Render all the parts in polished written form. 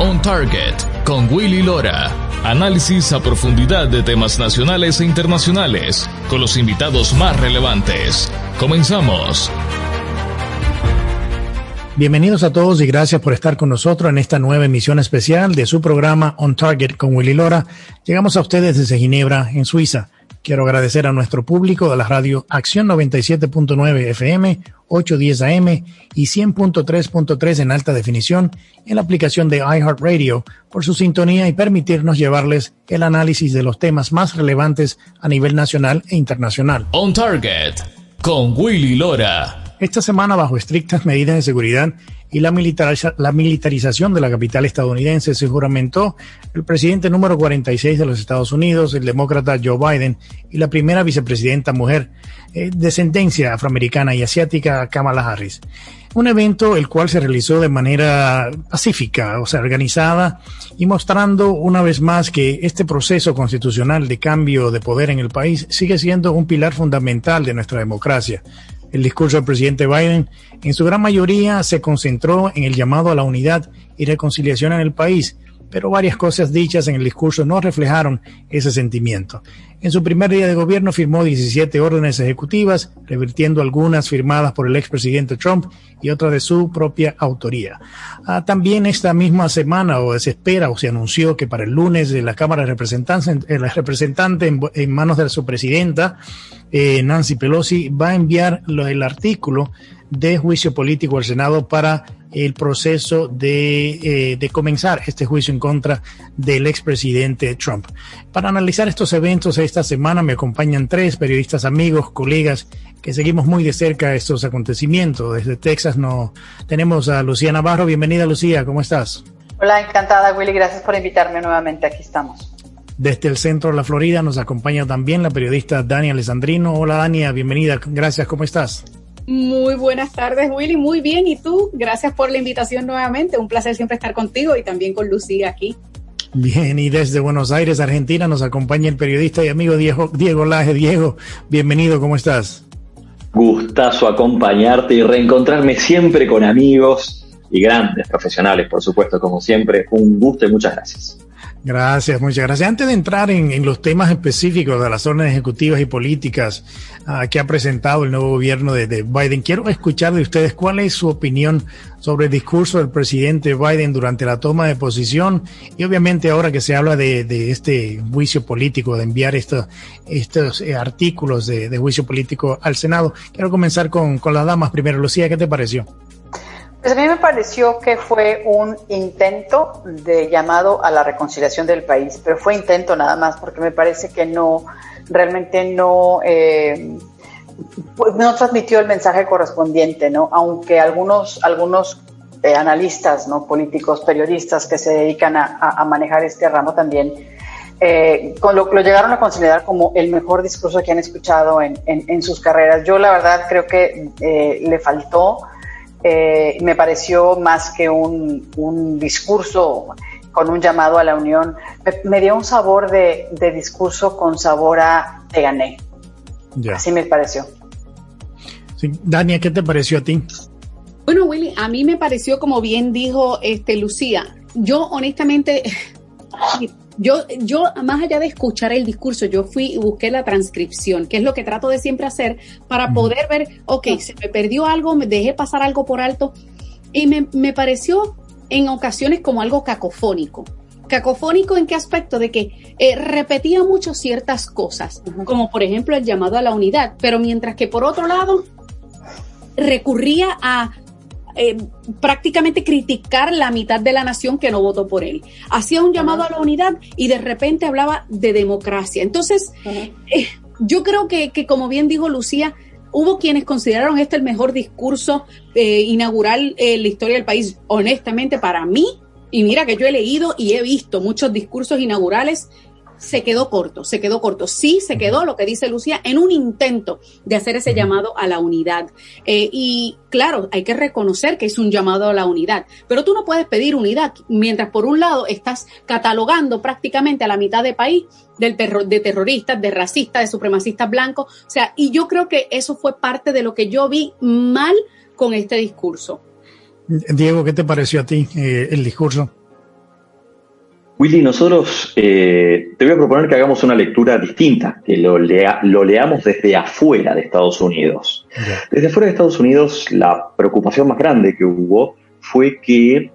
On Target con Willy Lora. Análisis a profundidad de temas nacionales e internacionales con los invitados más relevantes. Comenzamos. Bienvenidos a todos y gracias por estar con nosotros en esta nueva emisión especial de su programa On Target con Willy Lora. Llegamos a ustedes desde Ginebra, en Suiza. Quiero agradecer a nuestro público de la radio Acción 97.9 FM, 810 AM y 100.3.3 en alta definición en la aplicación de iHeartRadio por su sintonía y permitirnos llevarles el análisis de los temas más relevantes a nivel nacional e internacional. On Target con Willy Lora. Esta semana, bajo estrictas medidas de seguridad y la militarización de la capital estadounidense, se juramentó el presidente número 46 de los Estados Unidos, el demócrata Joe Biden, y la primera vicepresidenta mujer de descendencia afroamericana y asiática, Kamala Harris. Un evento el cual se realizó de manera pacífica, organizada, y mostrando una vez más que este proceso constitucional de cambio de poder en el país sigue siendo un pilar fundamental de nuestra democracia. El discurso del presidente Biden, en su gran mayoría, se concentró en el llamado a la unidad y reconciliación en el país, pero varias cosas dichas en el discurso no reflejaron ese sentimiento. En su primer día de gobierno firmó 17 órdenes ejecutivas, revirtiendo algunas firmadas por el expresidente Trump y otras de su propia autoría. También esta misma semana, se espera o se anunció que para el lunes la Cámara de Representantes en manos de su presidenta, Nancy Pelosi, va a enviar el artículo de juicio político al Senado para el proceso de comenzar este juicio en contra del expresidente Trump. Para analizar estos eventos esta semana me acompañan tres periodistas amigos, colegas, que seguimos muy de cerca estos acontecimientos. Desde Texas tenemos a Lucía Navarro. Bienvenida, Lucía, ¿cómo estás? Hola, encantada, Willy, gracias por invitarme nuevamente, aquí estamos. Desde el centro de la Florida nos acompaña también la periodista Dania Alessandrino. Hola, Dania, bienvenida, gracias, ¿cómo estás? Muy buenas tardes, Willy, muy bien, ¿y tú? Gracias por la invitación nuevamente, un placer siempre estar contigo y también con Lucía aquí. Bien, y desde Buenos Aires, Argentina, nos acompaña el periodista y amigo Diego Laje. Diego, bienvenido, ¿cómo estás? Gustazo acompañarte y reencontrarme siempre con amigos y grandes profesionales, por supuesto, como siempre, un gusto y muchas gracias. Gracias, muchas gracias. Antes de entrar en los temas específicos de las órdenes ejecutivas y políticas que ha presentado el nuevo gobierno de Biden, quiero escuchar de ustedes cuál es su opinión sobre el discurso del presidente Biden durante la toma de posición y obviamente ahora que se habla de este juicio político, de enviar estos artículos de juicio político al Senado. Quiero comenzar con las damas primero. Lucía, ¿qué te pareció? Pues a mí me pareció que fue un intento de llamado a la reconciliación del país, pero fue intento nada más, porque me parece que realmente no transmitió el mensaje correspondiente, ¿no? Aunque algunos analistas, ¿no?, políticos, periodistas que se dedican a manejar este ramo también, lo llegaron a considerar como el mejor discurso que han escuchado en sus carreras. Yo la verdad creo que le faltó. Me pareció más que un discurso con un llamado a la unión, me dio un sabor de discurso con sabor a te gané. Yeah. Así me pareció. Sí. Dania, ¿qué te pareció a ti? Bueno, Willy, a mí me pareció, como bien dijo Lucía, yo honestamente, yo más allá de escuchar el discurso, yo fui y busqué la transcripción, que es lo que trato de siempre hacer para poder ver, se me perdió algo, me dejé pasar algo por alto, y me pareció en ocasiones como algo cacofónico. ¿Cacofónico en qué aspecto? De que repetía mucho ciertas cosas, como por ejemplo el llamado a la unidad, pero mientras que por otro lado recurría a prácticamente criticar la mitad de la nación que no votó por él. Hacía un llamado a la unidad y de repente hablaba de democracia. Entonces, yo creo que como bien dijo Lucía, hubo quienes consideraron este el mejor discurso inaugural en la historia del país. Honestamente, para mí, y mira que yo he leído y he visto muchos discursos inaugurales, se quedó corto. Sí, se quedó, lo que dice Lucía, en un intento de hacer ese llamado a la unidad. Y claro, hay que reconocer que es un llamado a la unidad, pero tú no puedes pedir unidad mientras por un lado estás catalogando prácticamente a la mitad del país de terroristas, de racistas, de supremacistas blancos. O sea, y yo creo que eso fue parte de lo que yo vi mal con este discurso. Diego, ¿qué te pareció a ti el discurso? Willy, nosotros te voy a proponer que hagamos una lectura distinta, que lo leamos desde afuera de Estados Unidos. Okay. Desde afuera de Estados Unidos, la preocupación más grande que hubo fue que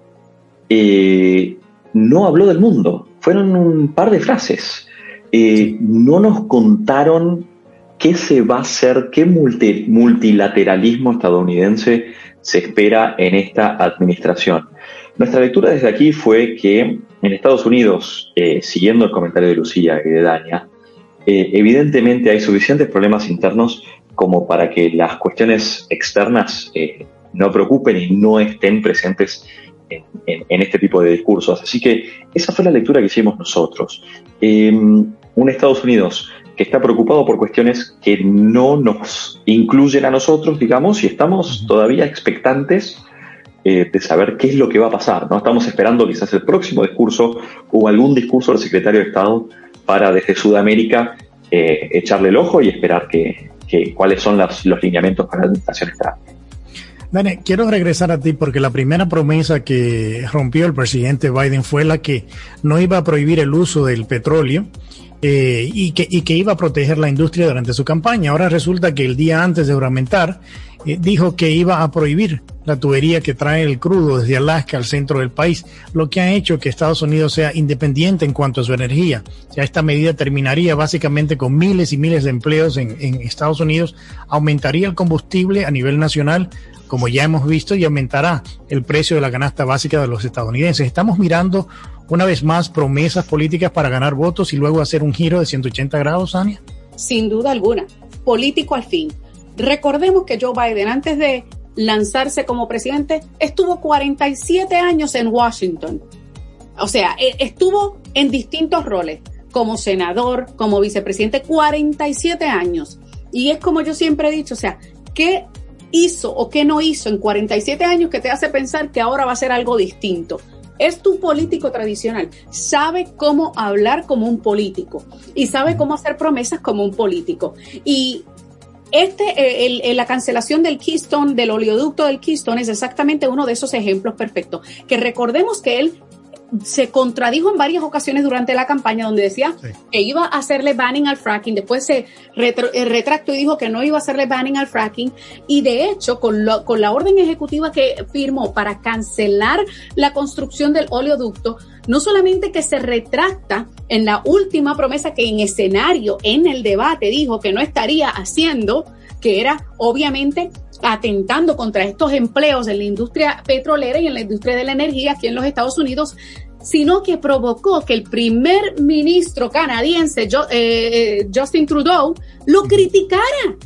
no habló del mundo. Fueron un par de frases. No nos contaron qué se va a hacer, qué multilateralismo estadounidense se espera en esta administración. Nuestra lectura desde aquí fue que en Estados Unidos, siguiendo el comentario de Lucía y de Dania, evidentemente hay suficientes problemas internos como para que las cuestiones externas no preocupen y no estén presentes en este tipo de discursos. Así que esa fue la lectura que hicimos nosotros. Un Estados Unidos que está preocupado por cuestiones que no nos incluyen a nosotros, digamos, y estamos todavía expectantes de saber qué es lo que va a pasar, ¿no? Estamos esperando quizás el próximo discurso o algún discurso del secretario de Estado para desde Sudamérica echarle el ojo y esperar cuáles son los lineamientos para la administración externa. Dani, quiero regresar a ti porque la primera promesa que rompió el presidente Biden fue la que no iba a prohibir el uso del petróleo y que iba a proteger la industria durante su campaña. Ahora resulta que el día antes de juramentar dijo que iba a prohibir la tubería que trae el crudo desde Alaska al centro del país, lo que ha hecho que Estados Unidos sea independiente en cuanto a su energía. O sea, esta medida terminaría básicamente con miles y miles de empleos en Estados Unidos, aumentaría el combustible a nivel nacional, como ya hemos visto, y aumentará el precio de la canasta básica de los estadounidenses. Estamos mirando una vez más promesas políticas para ganar votos y luego hacer un giro de 180 grados, Ania. Sin duda alguna, político al fin. Recordemos que Joe Biden, antes de lanzarse como presidente, estuvo 47 años en Washington. O sea, estuvo en distintos roles, como senador, como vicepresidente, 47 años. Y es como yo siempre he dicho, o sea, ¿qué hizo o qué no hizo en 47 años que te hace pensar que ahora va a ser algo distinto? Es tu político tradicional, sabe cómo hablar como un político y sabe cómo hacer promesas como un político. Y la cancelación del Keystone, del oleoducto del Keystone, es exactamente uno de esos ejemplos perfectos. Que recordemos que él se contradijo en varias ocasiones durante la campaña, donde decía que iba a hacerle banning al fracking, después se retractó y dijo que no iba a hacerle banning al fracking, y de hecho con la orden ejecutiva que firmó para cancelar la construcción del oleoducto, no solamente que se retracta en la última promesa que en escenario, en el debate, dijo que no estaría haciendo, que era obviamente atentando contra estos empleos en la industria petrolera y en la industria de la energía aquí en los Estados Unidos, sino que provocó que el primer ministro canadiense, Justin Trudeau, lo criticara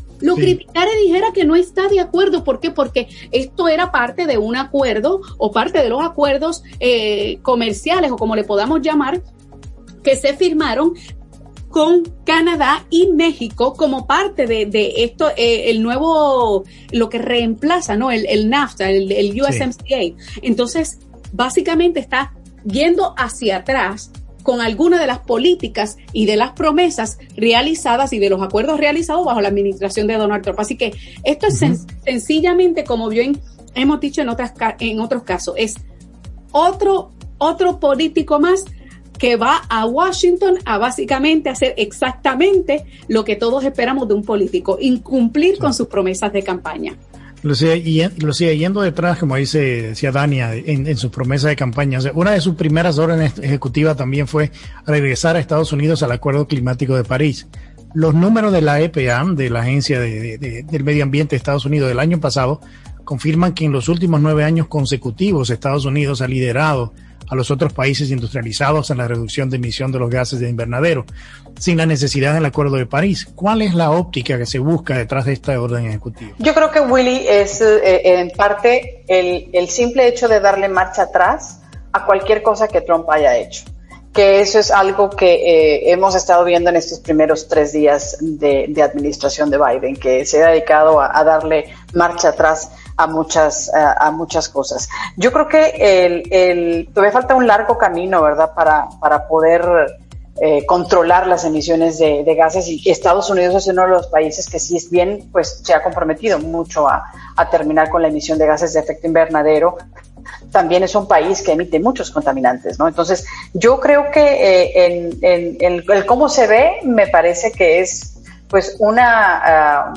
y dijera que no está de acuerdo. ¿Por qué? Porque esto era parte de un acuerdo o parte de los acuerdos comerciales, o como le podamos llamar, que se firmaron con Canadá y México como parte de esto, el nuevo, lo que reemplaza, ¿no? El NAFTA, el USMCA. Sí. Entonces, básicamente está yendo hacia atrás con algunas de las políticas y de las promesas realizadas y de los acuerdos realizados bajo la administración de Donald Trump. Así que esto es sencillamente, como bien hemos dicho en otros casos, es otro político más que va a Washington a básicamente hacer exactamente lo que todos esperamos de un político, incumplir con sus promesas de campaña. Lucía, yendo detrás, como decía Dania, en sus promesas de campaña, o sea, una de sus primeras órdenes ejecutivas también fue regresar a Estados Unidos al Acuerdo Climático de París. Los números de la EPA, de la Agencia del Medio Ambiente de Estados Unidos del año pasado, confirman que en los últimos 9 años consecutivos Estados Unidos ha liderado a los otros países industrializados en la reducción de emisión de los gases de invernadero, sin la necesidad del Acuerdo de París. ¿Cuál es la óptica que se busca detrás de esta orden ejecutiva? Yo creo que, Willy, es en parte el simple hecho de darle marcha atrás a cualquier cosa que Trump haya hecho. Que eso es algo que hemos estado viendo en estos primeros 3 días de administración de Biden, que se ha dedicado a darle marcha atrás a muchas cosas. Yo creo que todavía falta un largo camino, ¿verdad?, para poder controlar las emisiones de gases, y Estados Unidos es uno de los países que sí es bien, pues se ha comprometido mucho a terminar con la emisión de gases de efecto invernadero, también es un país que emite muchos contaminantes, ¿no? Entonces, yo creo que en el cómo se ve, me parece que es pues una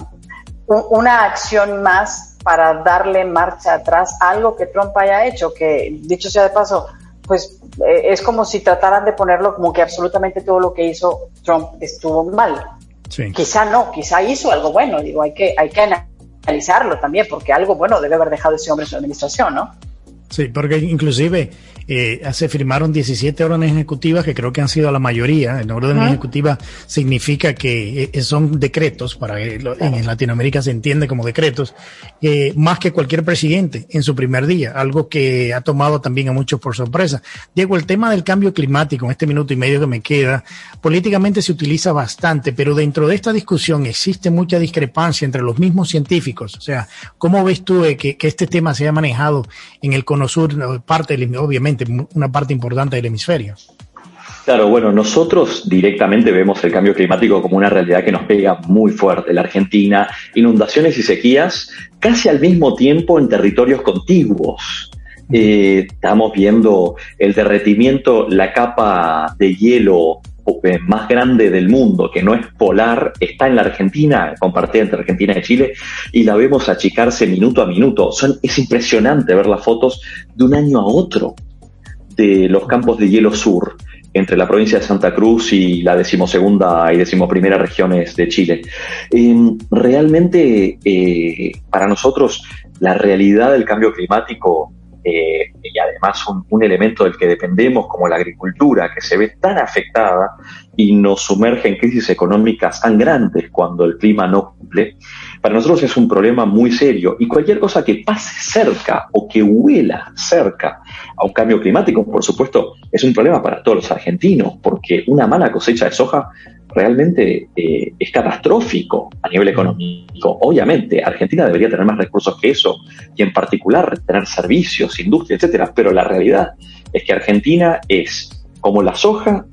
acción más para darle marcha atrás a algo que Trump haya hecho, que dicho sea de paso, pues es como si trataran de ponerlo como que absolutamente todo lo que hizo Trump estuvo mal. Sí. Quizá no, quizá hizo algo bueno, digo, hay que analizarlo también, porque algo bueno debe haber dejado ese hombre en su administración, ¿no? Sí, porque inclusive se firmaron 17 órdenes ejecutivas que creo que han sido la mayoría. En orden ejecutiva significa que son decretos, en Latinoamérica se entiende como decretos, más que cualquier presidente en su primer día, algo que ha tomado también a muchos por sorpresa. Diego, el tema del cambio climático, en este minuto y medio que me queda, políticamente se utiliza bastante, pero dentro de esta discusión existe mucha discrepancia entre los mismos científicos. O sea, ¿cómo ves tú que este tema se haya manejado en el Cono Sur, obviamente, una parte importante del hemisferio? Claro, bueno, nosotros directamente vemos el cambio climático como una realidad que nos pega muy fuerte. La Argentina, inundaciones y sequías casi al mismo tiempo en territorios contiguos. Estamos viendo el derretimiento, la capa de hielo más grande del mundo, que no es polar, está en la Argentina, compartida entre Argentina y Chile, y la vemos achicarse minuto a minuto. Es impresionante ver las fotos de un año a otro de los campos de hielo sur, entre la provincia de Santa Cruz y la 12ª y 11ª regiones de Chile. Realmente, para nosotros, la realidad del cambio climático, y además un elemento del que dependemos como la agricultura, que se ve tan afectada y nos sumerge en crisis económicas tan grandes cuando el clima no cumple, para nosotros es un problema muy serio, y cualquier cosa que pase cerca o que huela cerca a un cambio climático, por supuesto, es un problema para todos los argentinos, porque una mala cosecha de soja realmente es catastrófico a nivel económico. Obviamente, Argentina debería tener más recursos que eso, y en particular tener servicios, industria, etcétera, pero la realidad es que Argentina es como la soja,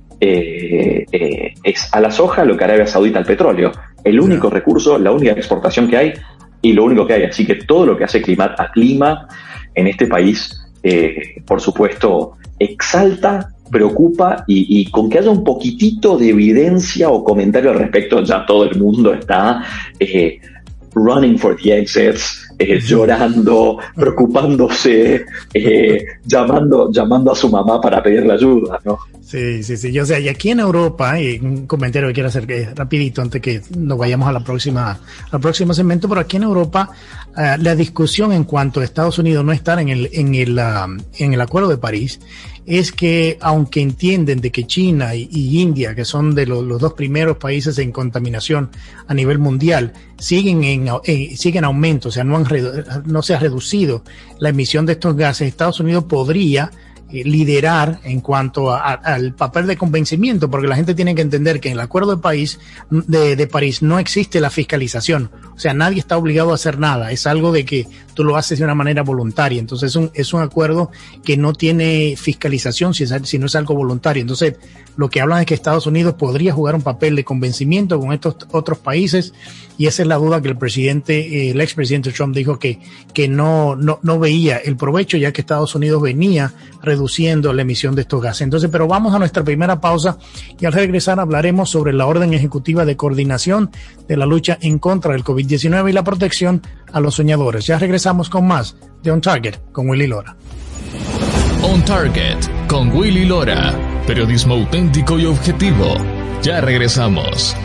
es a la soja lo que Arabia Saudita al petróleo, el único recurso, la única exportación que hay y lo único que hay. Así que todo lo que hace clima en este país, por supuesto, exalta, preocupa, y con que haya un poquitito de evidencia o comentario al respecto, ya todo el mundo está running for the exits, llorando, preocupándose, llamando a su mamá para pedirle ayuda, ¿no? Sí. O sea, y aquí en Europa, y un comentario que quiero hacer rapidito antes que nos vayamos al próximo segmento, pero aquí en Europa la discusión en cuanto a Estados Unidos no estar en el Acuerdo de París es que, aunque entienden de que China y India, que son de los dos primeros países en contaminación a nivel mundial, siguen en aumento, o sea, no se ha reducido la emisión de estos gases, Estados Unidos podría liderar en cuanto al papel de convencimiento, porque la gente tiene que entender que en el Acuerdo de París no existe la fiscalización, o sea, nadie está obligado a hacer nada, es algo de que tú lo haces de una manera voluntaria, entonces es un acuerdo que no tiene fiscalización si no es algo voluntario. Entonces lo que hablan es que Estados Unidos podría jugar un papel de convencimiento con estos otros países, y esa es la duda que el expresidente Trump dijo que no veía el provecho, ya que Estados Unidos venía reduciendo la emisión de estos gases. Entonces, pero vamos a nuestra primera pausa, y al regresar hablaremos sobre la orden ejecutiva de coordinación de la lucha en contra del COVID-19 y la protección a los soñadores. Ya regresamos con más de On Target con Willy Lora. On Target con Willy Lora. Periodismo auténtico y objetivo. Ya regresamos.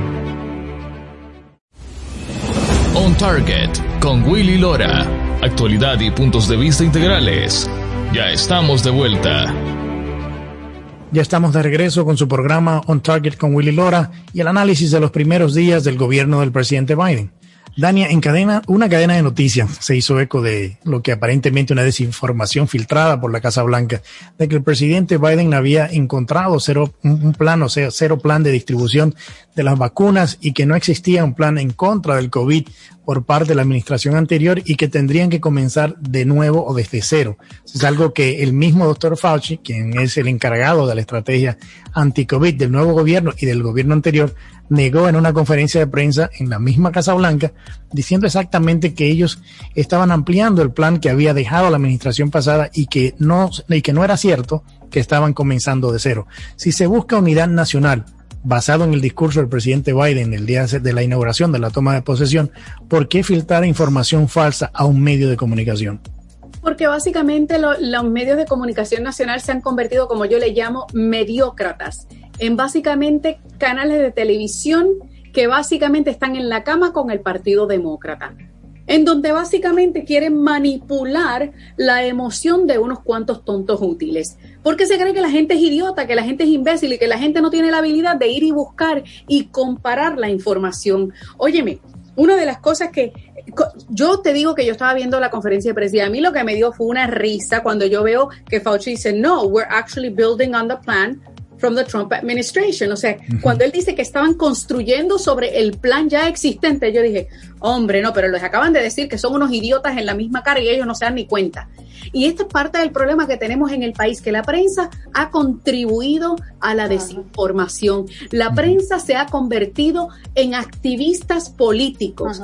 On Target con Willy Lora. Actualidad y puntos de vista integrales. Ya estamos de vuelta. Ya estamos de regreso con su programa On Target con Willy Lora y el análisis de los primeros días del gobierno del presidente Biden. Dania, una cadena de noticias se hizo eco de lo que aparentemente una desinformación filtrada por la Casa Blanca, de que el presidente Biden había encontrado cero plan de distribución de las vacunas y que no existía un plan en contra del COVID por parte de la administración anterior y que tendrían que comenzar de nuevo o desde cero. Es algo que el mismo doctor Fauci, quien es el encargado de la estrategia anti-COVID del nuevo gobierno y del gobierno anterior, negó en una conferencia de prensa en la misma Casa Blanca, diciendo exactamente que ellos estaban ampliando el plan que había dejado la administración pasada y que no era cierto que estaban comenzando de cero. Si se busca unidad nacional, basado en el discurso del presidente Biden el día de la inauguración de la toma de posesión, ¿por qué filtrar información falsa a un medio de comunicación? Porque básicamente los medios de comunicación nacional se han convertido, como yo le llamo, mediócratas, en básicamente canales de televisión que básicamente están en la cama con el Partido Demócrata, en donde básicamente quieren manipular la emoción de unos cuantos tontos útiles. Porque se cree que la gente es idiota, que la gente es imbécil y que la gente no tiene la habilidad de ir y buscar y comparar la información. Óyeme, una de las cosas que yo te digo que yo estaba viendo la conferencia de prensa, a mí lo que me dio fue una risa cuando yo veo que Fauci dice, no, we're actually building on the plan from the Trump administration. O sea, cuando él dice que estaban construyendo sobre el plan ya existente, yo dije, hombre, no, pero les acaban de decir que son unos idiotas en la misma cara y ellos no se dan ni cuenta. Y esta es parte del problema que tenemos en el país, que la prensa ha contribuido a la desinformación. La prensa se ha convertido en activistas políticos,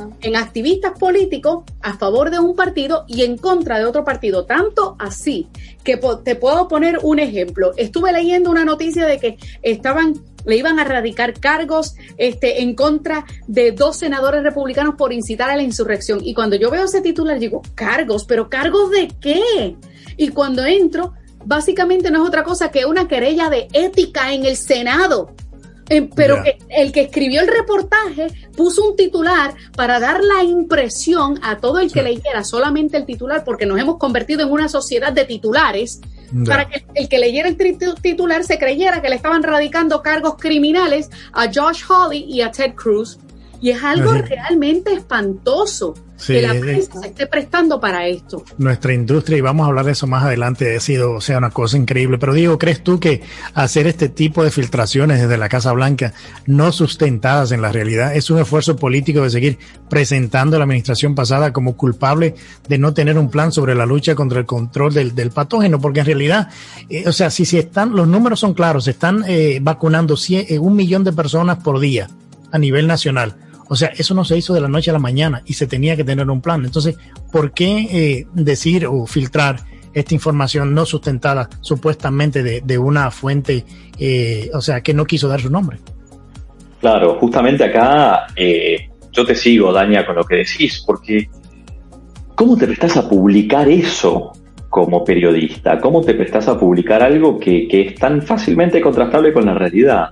a favor de un partido y en contra de otro partido. Tanto así que te puedo poner un ejemplo. Estuve leyendo una noticia de que le iban a radicar cargos en contra de 2 senadores republicanos por incitar a la insurrección. Y cuando yo veo ese titular, digo, ¿cargos? ¿Pero cargos de qué? Y cuando entro, básicamente no es otra cosa que una querella de ética en el Senado. Pero el que escribió el reportaje puso un titular para dar la impresión a todo el que leyera solamente el titular, porque nos hemos convertido en una sociedad de titulares, para que el que leyera el titular se creyera que le estaban radicando cargos criminales a Josh Hawley y a Ted Cruz. Y es algo realmente espantoso que la prensa se esté prestando para esto. Nuestra industria, y vamos a hablar de eso más adelante, ha sido una cosa increíble. Pero Diego, ¿crees tú que hacer este tipo de filtraciones desde la Casa Blanca, no sustentadas en la realidad, es un esfuerzo político de seguir presentando a la administración pasada como culpable de no tener un plan sobre la lucha contra el control del patógeno? Porque en realidad, si están, los números son claros, se están vacunando 1 millón de personas por día a nivel nacional. O sea, eso no se hizo de la noche a la mañana y se tenía que tener un plan. Entonces, ¿por qué decir o filtrar esta información no sustentada supuestamente de una fuente, que no quiso dar su nombre? Claro, justamente acá yo te sigo, Dania, con lo que decís, porque ¿cómo te prestás a publicar eso como periodista? ¿Cómo te prestás a publicar algo que es tan fácilmente contrastable con la realidad?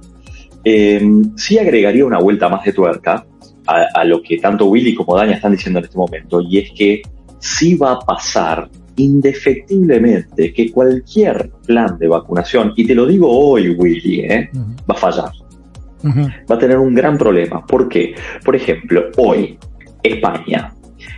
Sí agregaría una vuelta más de tuerca a lo que tanto Willy como Dania están diciendo en este momento, y es que sí va a pasar indefectiblemente que cualquier plan de vacunación, y te lo digo hoy, Willy, va a fallar. Va a tener un gran problema. ¿Por qué? Por ejemplo, hoy, España.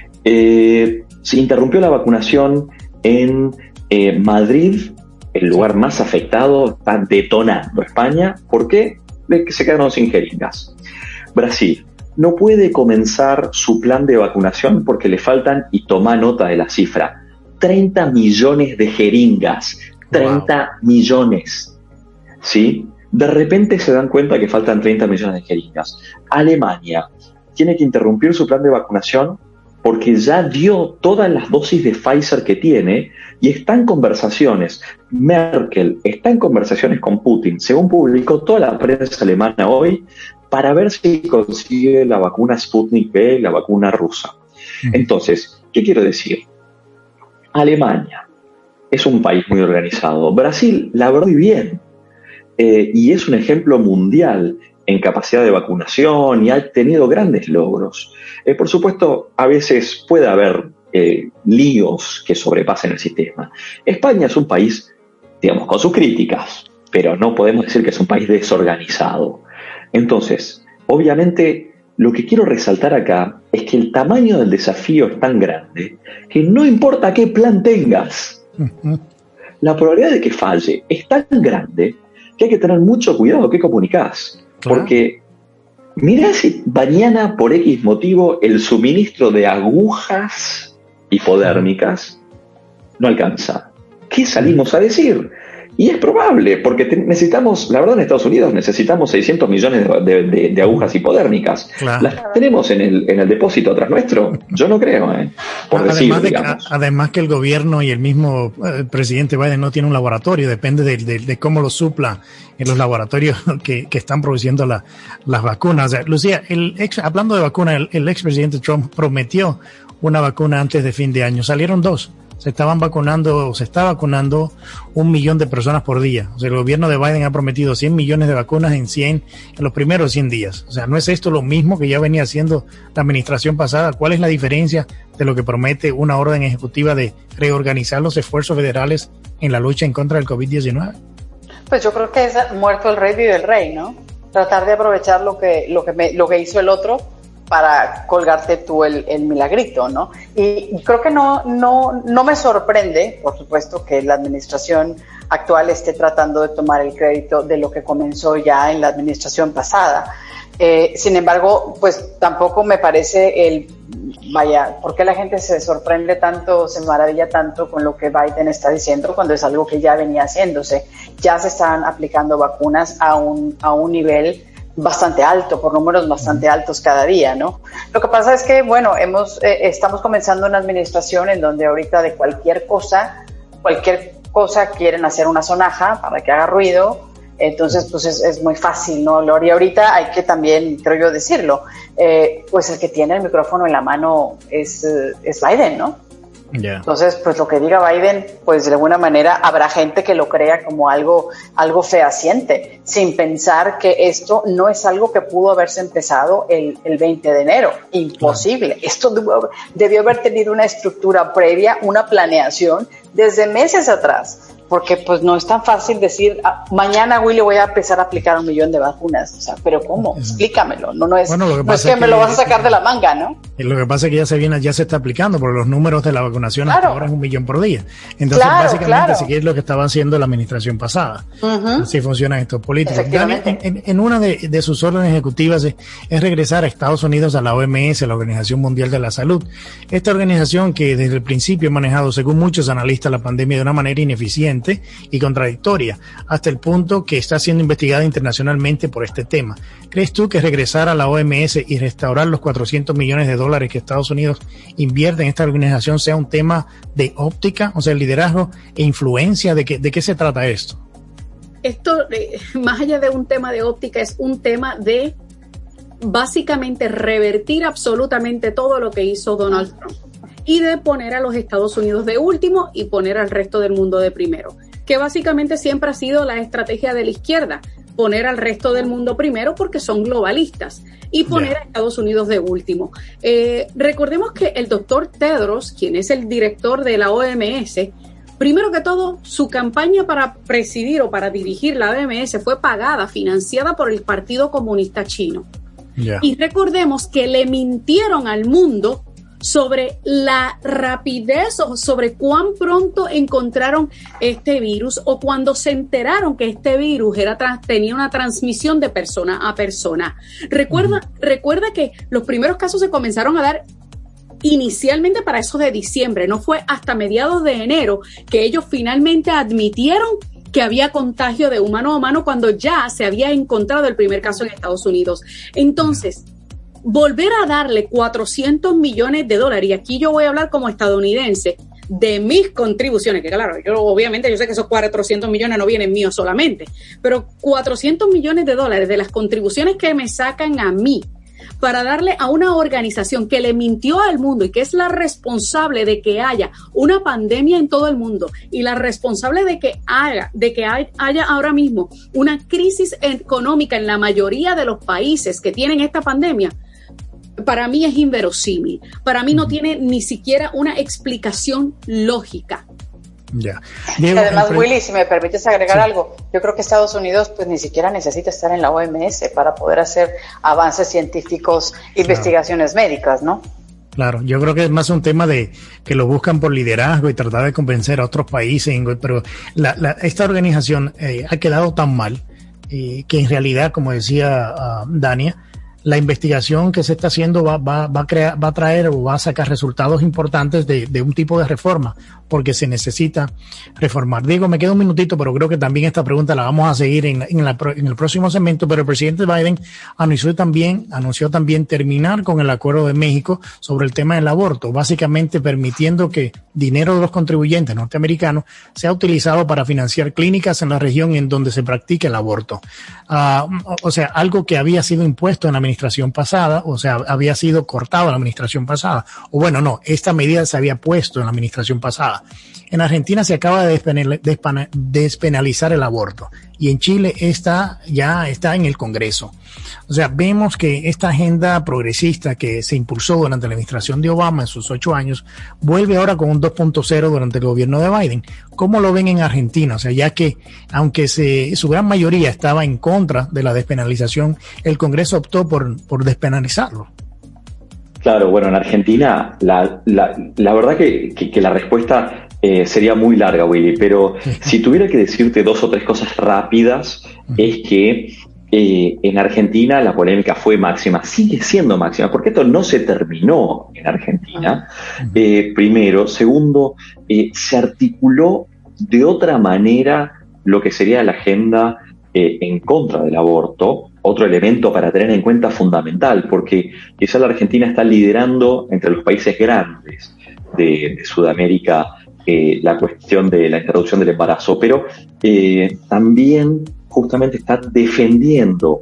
Se interrumpió la vacunación en Madrid, el lugar más afectado, está detonando España. ¿Por qué? De que se quedaron sin jeringas. Brasil no puede comenzar su plan de vacunación porque le faltan, y toma nota de la cifra, 30 millones de jeringas. 30 millones. ¿Sí? De repente se dan cuenta que faltan 30 millones de jeringas. Alemania tiene que interrumpir su plan de vacunación porque ya dio todas las dosis de Pfizer que tiene y está en conversaciones. Merkel está en conversaciones con Putin, según publicó toda la prensa alemana hoy, para ver si consigue la vacuna Sputnik V, la vacuna rusa. Entonces, ¿qué quiero decir? Alemania es un país muy organizado. Brasil la verdad muy bien. Y es un ejemplo mundial en capacidad de vacunación y ha tenido grandes logros. Por supuesto, a veces puede haber líos que sobrepasen el sistema. España es un país, digamos, con sus críticas, pero no podemos decir que es un país desorganizado. Entonces, obviamente, lo que quiero resaltar acá es que el tamaño del desafío es tan grande que no importa qué plan tengas, la probabilidad de que falle es tan grande que hay que tener mucho cuidado qué comunicás. Claro. Porque mirá si mañana por X motivo el suministro de agujas hipodérmicas no alcanza. ¿Qué salimos a decir? Y es probable, porque necesitamos, la verdad en Estados Unidos necesitamos 600 millones de agujas hipodérmicas. Claro. ¿Las tenemos en el depósito atrás nuestro? Yo no creo, además que el gobierno y el mismo presidente Biden no tiene un laboratorio, depende de cómo lo supla en los laboratorios que están produciendo las vacunas. O sea, Lucía, hablando de vacunas, el expresidente Trump prometió una vacuna antes de fin de año. Salieron 2. Se está vacunando 1 millón de personas por día. O sea, el gobierno de Biden ha prometido 100 millones de vacunas en los primeros 100 días. O sea, ¿no es esto lo mismo que ya venía haciendo la administración pasada? ¿Cuál es la diferencia de lo que promete una orden ejecutiva de reorganizar los esfuerzos federales en la lucha en contra del COVID-19? Pues yo creo que es muerto el rey vive el rey, ¿no? Tratar de aprovechar lo que hizo el otro para colgarte tú el milagrito, ¿no? Y creo que no me sorprende, por supuesto, que la administración actual esté tratando de tomar el crédito de lo que comenzó ya en la administración pasada. Sin embargo, pues tampoco me parece ¿por qué la gente se sorprende tanto, se maravilla tanto con lo que Biden está diciendo cuando es algo que ya venía haciéndose? Ya se están aplicando vacunas a un nivel bastante alto, por números bastante altos cada día, ¿no? Lo que pasa es que, bueno, estamos comenzando una administración en donde ahorita de cualquier cosa quieren hacer una sonaja para que haga ruido. Entonces, pues es muy fácil, ¿no, Lori? Ahorita hay que también, creo yo, decirlo, pues el que tiene el micrófono en la mano es Biden, ¿no? Yeah. Entonces, pues lo que diga Biden, pues de alguna manera habrá gente que lo crea como algo fehaciente, sin pensar que esto no es algo que pudo haberse empezado el 20 de enero. Imposible. Claro. Esto debió haber tenido una estructura previa, una planeación desde meses atrás. Porque pues no es tan fácil decir, mañana, Willy, voy a empezar a aplicar 1 millón de vacunas. O sea, ¿pero cómo? Explícamelo. No es que me lo vas a sacar de la manga, ¿no? Lo que pasa es que ya se está aplicando, porque los números de la vacunación hasta ahora es 1 millón por día. Entonces, básicamente, sí que es lo que estaba haciendo la administración pasada. Uh-huh. Así funcionan estos políticos. Dani, en una de sus órdenes ejecutivas es regresar a Estados Unidos a la OMS, la Organización Mundial de la Salud. Esta organización que desde el principio ha manejado, según muchos analistas, la pandemia de una manera ineficiente y contradictoria, hasta el punto que está siendo investigada internacionalmente por este tema. ¿Crees tú que regresar a la OMS y restaurar los $400 millones que Estados Unidos invierte en esta organización sea un tema de óptica, o sea, el liderazgo e influencia? ¿De qué se trata esto? Esto, más allá de un tema de óptica, es un tema de básicamente revertir absolutamente todo lo que hizo Donald Trump y de poner a los Estados Unidos de último y poner al resto del mundo de primero, que básicamente siempre ha sido la estrategia de la izquierda, poner al resto del mundo primero porque son globalistas y poner a Estados Unidos de último. Recordemos que el doctor Tedros, quien es el director de la OMS, primero que todo, su campaña para presidir o para dirigir la OMS fue pagada, financiada por el Partido Comunista Chino. Y recordemos que le mintieron al mundo sobre la rapidez o sobre cuán pronto encontraron este virus o cuando se enteraron que este virus tenía una transmisión de persona a persona. Recuerda que los primeros casos se comenzaron a dar inicialmente para eso de diciembre, no fue hasta mediados de enero que ellos finalmente admitieron que había contagio de humano a humano cuando ya se había encontrado el primer caso en Estados Unidos. Entonces, volver a darle $400 millones, y aquí yo voy a hablar como estadounidense, de mis contribuciones, que claro, obviamente yo sé que esos 400 millones no vienen míos solamente, pero $400 millones de las contribuciones que me sacan a mí para darle a una organización que le mintió al mundo y que es la responsable de que haya una pandemia en todo el mundo y la responsable de que haya ahora mismo una crisis económica en la mayoría de los países que tienen esta pandemia, para mí es inverosímil. Para mí no tiene ni siquiera una explicación lógica. Ya. Además, Willy, si me permites agregar algo, yo creo que Estados Unidos pues ni siquiera necesita estar en la OMS para poder hacer avances científicos, investigaciones médicas, ¿no? Claro, yo creo que es más un tema de que lo buscan por liderazgo y tratar de convencer a otros países, pero esta organización ha quedado tan mal que en realidad, como decía Dania, la investigación que se está haciendo va a traer o va a sacar resultados importantes de un tipo de reforma, porque se necesita reformar. Diego, me queda un minutito, pero creo que también esta pregunta la vamos a seguir en el próximo segmento, pero el presidente Biden anunció también terminar con el acuerdo de México sobre el tema del aborto, básicamente permitiendo que dinero de los contribuyentes norteamericanos sea utilizado para financiar clínicas en la región en donde se practique el aborto. O sea, algo que había sido impuesto en la administración pasada, o sea, había sido cortado en la administración pasada. O bueno, no, esta medida se había puesto en la administración pasada. En Argentina se acaba de despenalizar el aborto y en Chile ya está en el Congreso. O sea, vemos que esta agenda progresista que se impulsó durante la administración de Obama en sus 8 años vuelve ahora con un 2.0 durante el gobierno de Biden. ¿Cómo lo ven en Argentina? O sea, ya que aunque su gran mayoría estaba en contra de la despenalización, el Congreso optó por despenalizarlo. Claro, bueno, en Argentina la verdad que la respuesta sería muy larga, Willy, pero si tuviera que decirte 2 o 3 cosas rápidas, es que en Argentina la polémica fue máxima, sigue siendo máxima, porque esto no se terminó en Argentina, primero. Segundo, se articuló de otra manera lo que sería la agenda en contra del aborto, otro elemento para tener en cuenta fundamental, porque quizá la Argentina está liderando entre los países grandes de Sudamérica la cuestión de la interrupción del embarazo, pero también justamente está defendiendo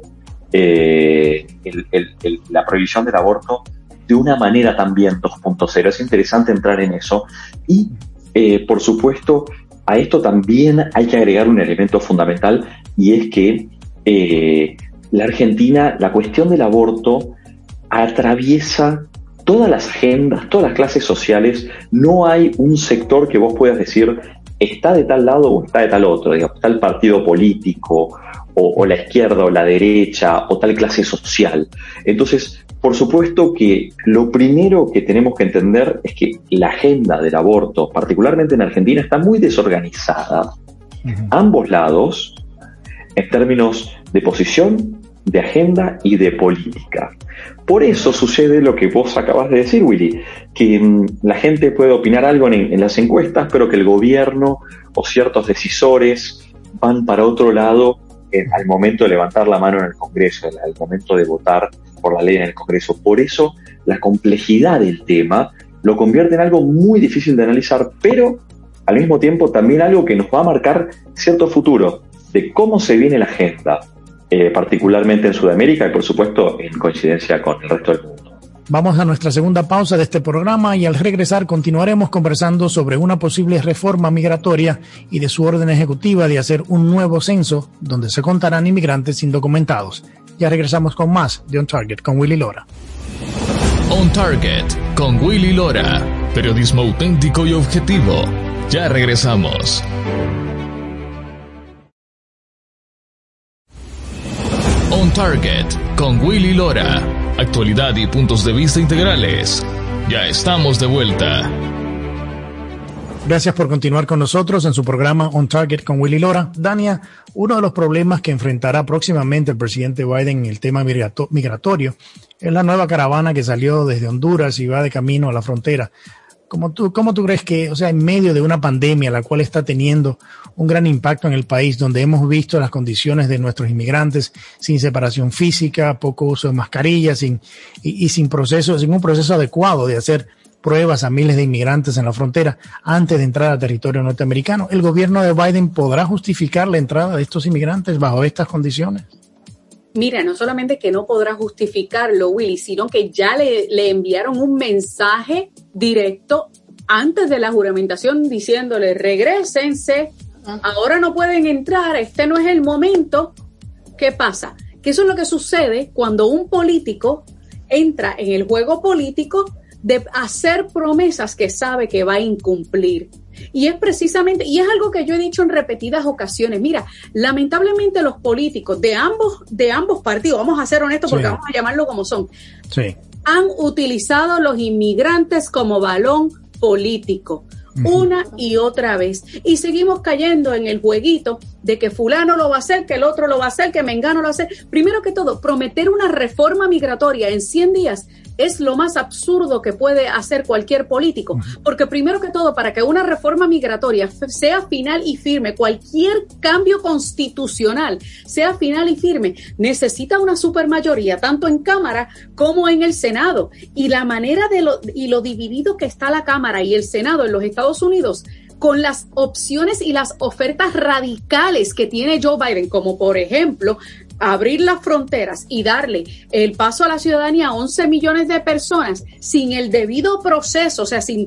la prohibición del aborto de una manera también 2.0. Es interesante entrar en eso. Y, por supuesto, a esto también hay que agregar un elemento fundamental, y es que la Argentina, la cuestión del aborto atraviesa todas las agendas, todas las clases sociales. No hay un sector que vos puedas decir está de tal lado o está de tal otro, digamos, tal partido político o la izquierda o la derecha o tal clase social. Entonces, por supuesto que lo primero que tenemos que entender es que la agenda del aborto, particularmente en Argentina, está muy desorganizada. Ambos lados, en términos de posición, de agenda y de política. Por eso sucede lo que vos acabas de decir, Willy, que la gente puede opinar algo en las encuestas, pero que el gobierno o ciertos decisores van para otro lado al momento de levantar la mano en el Congreso, al momento de votar por la ley en el Congreso. Por eso la complejidad del tema lo convierte en algo muy difícil de analizar, pero al mismo tiempo también algo que nos va a marcar cierto futuro de cómo se viene la agenda, particularmente en Sudamérica y por supuesto en coincidencia con el resto del mundo. Vamos a nuestra segunda pausa de este programa y al regresar continuaremos conversando sobre una posible reforma migratoria y de su orden ejecutiva de hacer un nuevo censo donde se contarán inmigrantes indocumentados. Ya regresamos con más de On Target con Willy Lora. On Target con Willy Lora. Periodismo auténtico y objetivo. Ya regresamos. On Target con Willy Lora. Actualidad y puntos de vista integrales. Ya estamos de vuelta. Gracias por continuar con nosotros en su programa On Target con Willy Lora. Dania, uno de los problemas que enfrentará próximamente el presidente Biden en el tema migratorio es la nueva caravana que salió desde Honduras y va de camino a la frontera. ¿Cómo tú crees que, o sea, en medio de una pandemia la cual está teniendo un gran impacto en el país, donde hemos visto las condiciones de nuestros inmigrantes sin separación física, poco uso de mascarillas, sin un proceso adecuado de hacer pruebas a miles de inmigrantes en la frontera antes de entrar al territorio norteamericano, ¿el gobierno de Biden podrá justificar la entrada de estos inmigrantes bajo estas condiciones? Mira, no solamente que no podrá justificarlo, Willy, sino que ya le enviaron un mensaje directo antes de la juramentación diciéndole regrésense, ahora no pueden entrar, este no es el momento. ¿Qué pasa? Que eso es lo que sucede cuando un político entra en el juego político de hacer promesas que sabe que va a incumplir. Y es precisamente, y es algo que yo he dicho en repetidas ocasiones, mira, lamentablemente los políticos de ambos partidos, vamos a ser honestos porque vamos a llamarlo como son, han utilizado los inmigrantes como balón político. una y otra vez. Y seguimos cayendo en el jueguito de que fulano lo va a hacer, que el otro lo va a hacer, que mengano lo va a hacer. Primero que todo, prometer una reforma migratoria en 100 días es lo más absurdo que puede hacer cualquier político, porque primero que todo, para que una reforma migratoria sea final y firme, cualquier cambio constitucional sea final y firme, necesita una supermayoría, tanto en Cámara como en el Senado, y la manera de lo dividido que está la Cámara y el Senado en los Estados Unidos, con las opciones y las ofertas radicales que tiene Joe Biden, como por ejemplo abrir las fronteras y darle el paso a la ciudadanía a 11 millones de personas sin el debido proceso, o sea, sin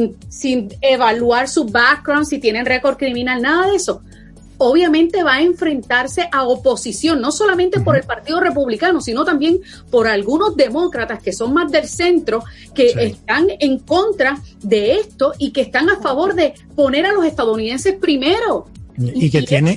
evaluar su background, si tienen récord criminal, nada de eso. Obviamente va a enfrentarse a oposición, no solamente por el Partido Republicano, sino también por algunos demócratas que son más del centro, que están en contra de esto y que están a favor de poner a los estadounidenses primero. Y que tiene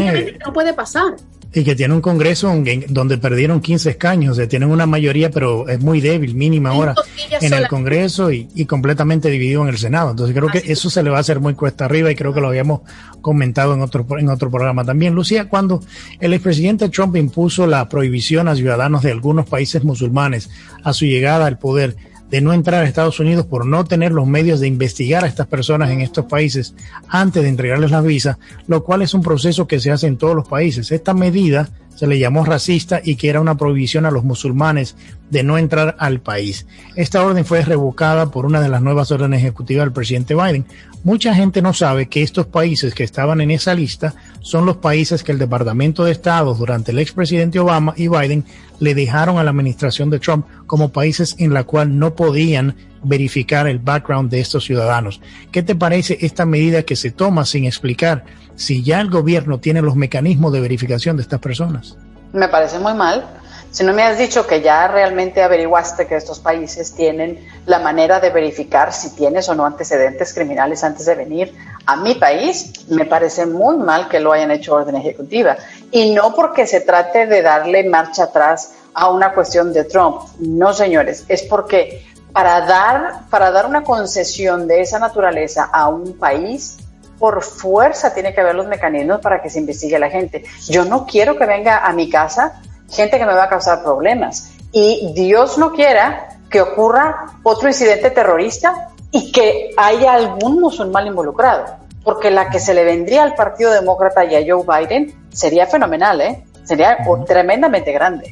no puede pasar. Y que tiene un Congreso donde perdieron 15 escaños, o sea, tienen una mayoría, pero es muy débil, mínima ahora en el Congreso y completamente dividido en el Senado. Entonces creo que eso se le va a hacer muy cuesta arriba y creo que lo habíamos comentado en otro programa también. Lucía, cuando el expresidente Trump impuso la prohibición a ciudadanos de algunos países musulmanes a su llegada al poder de no entrar a Estados Unidos por no tener los medios de investigar a estas personas en estos países antes de entregarles las visas, lo cual es un proceso que se hace en todos los países. Esta medida se le llamó racista y que era una prohibición a los musulmanes de no entrar al país. Esta orden fue revocada por una de las nuevas órdenes ejecutivas del presidente Biden. Mucha gente no sabe que estos países que estaban en esa lista son los países que el Departamento de Estado durante el expresidente Obama y Biden le dejaron a la administración de Trump como países en la cual no podían verificar el background de estos ciudadanos. ¿Qué te parece esta medida que se toma sin explicar si ya el gobierno tiene los mecanismos de verificación de estas personas? Me parece muy mal. Si no me has dicho que ya realmente averiguaste que estos países tienen la manera de verificar si tienes o no antecedentes criminales antes de venir a mi país, me parece muy mal que lo hayan hecho orden ejecutiva. Y no porque se trate de darle marcha atrás a una cuestión de Trump. No, señores, es porque para dar una concesión de esa naturaleza a un país, por fuerza tiene que haber los mecanismos para que se investigue a la gente. Yo no quiero que venga a mi casa gente que me va a causar problemas. Y Dios no quiera que ocurra otro incidente terrorista y que haya algún musulmán involucrado. Porque la que se le vendría al Partido Demócrata y a Joe Biden sería fenomenal, ¿eh? Sería tremendamente grande.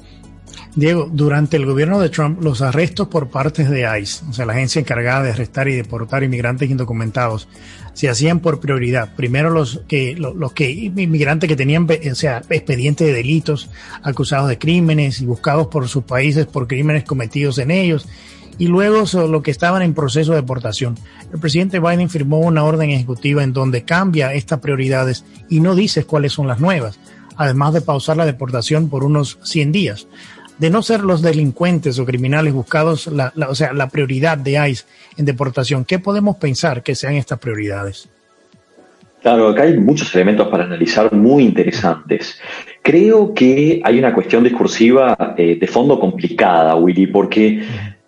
Diego, durante el gobierno de Trump, los arrestos por parte de ICE, o sea, la agencia encargada de arrestar y deportar inmigrantes indocumentados, se hacían por prioridad. Primero los inmigrantes que tenían, o sea, expedientes de delitos, acusados de crímenes y buscados por sus países por crímenes cometidos en ellos, y luego los que estaban en proceso de deportación. El presidente Biden firmó una orden ejecutiva en donde cambia estas prioridades y no dice cuáles son las nuevas, además de pausar la deportación por unos 100 días. De no ser los delincuentes o criminales buscados, o sea, la prioridad de ICE en deportación, ¿qué podemos pensar que sean estas prioridades? Claro, acá hay muchos elementos para analizar muy interesantes. Creo que hay una cuestión discursiva de fondo complicada, Willy, porque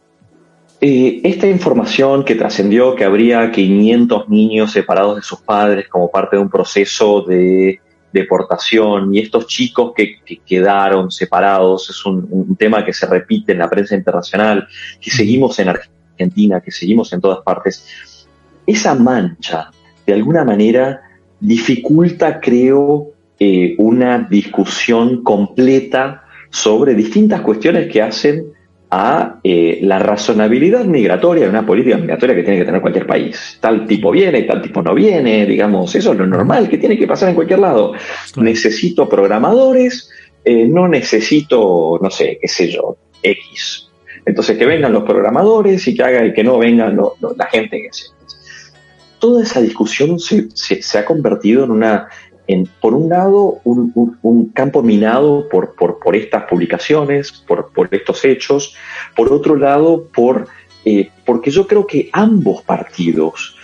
esta información que trascendió que habría 500 niños separados de sus padres como parte de un proceso de deportación y estos chicos que quedaron separados es un tema que se repite en la prensa internacional, que seguimos en Argentina, que seguimos en todas partes. Esa mancha, de alguna manera, dificulta, creo, una discusión completa sobre distintas cuestiones que hacen a la razonabilidad migratoria de una política migratoria que tiene que tener cualquier país. Tal tipo viene, tal tipo no viene, digamos, eso es lo normal que tiene que pasar en cualquier lado. Necesito programadores, no necesito, no sé, qué sé yo, X. Entonces que vengan los programadores y que no vengan la gente que sea. Toda esa discusión se ha convertido por un lado, un campo minado por estas publicaciones, por estos hechos. Por otro lado, porque yo creo que ambos partidos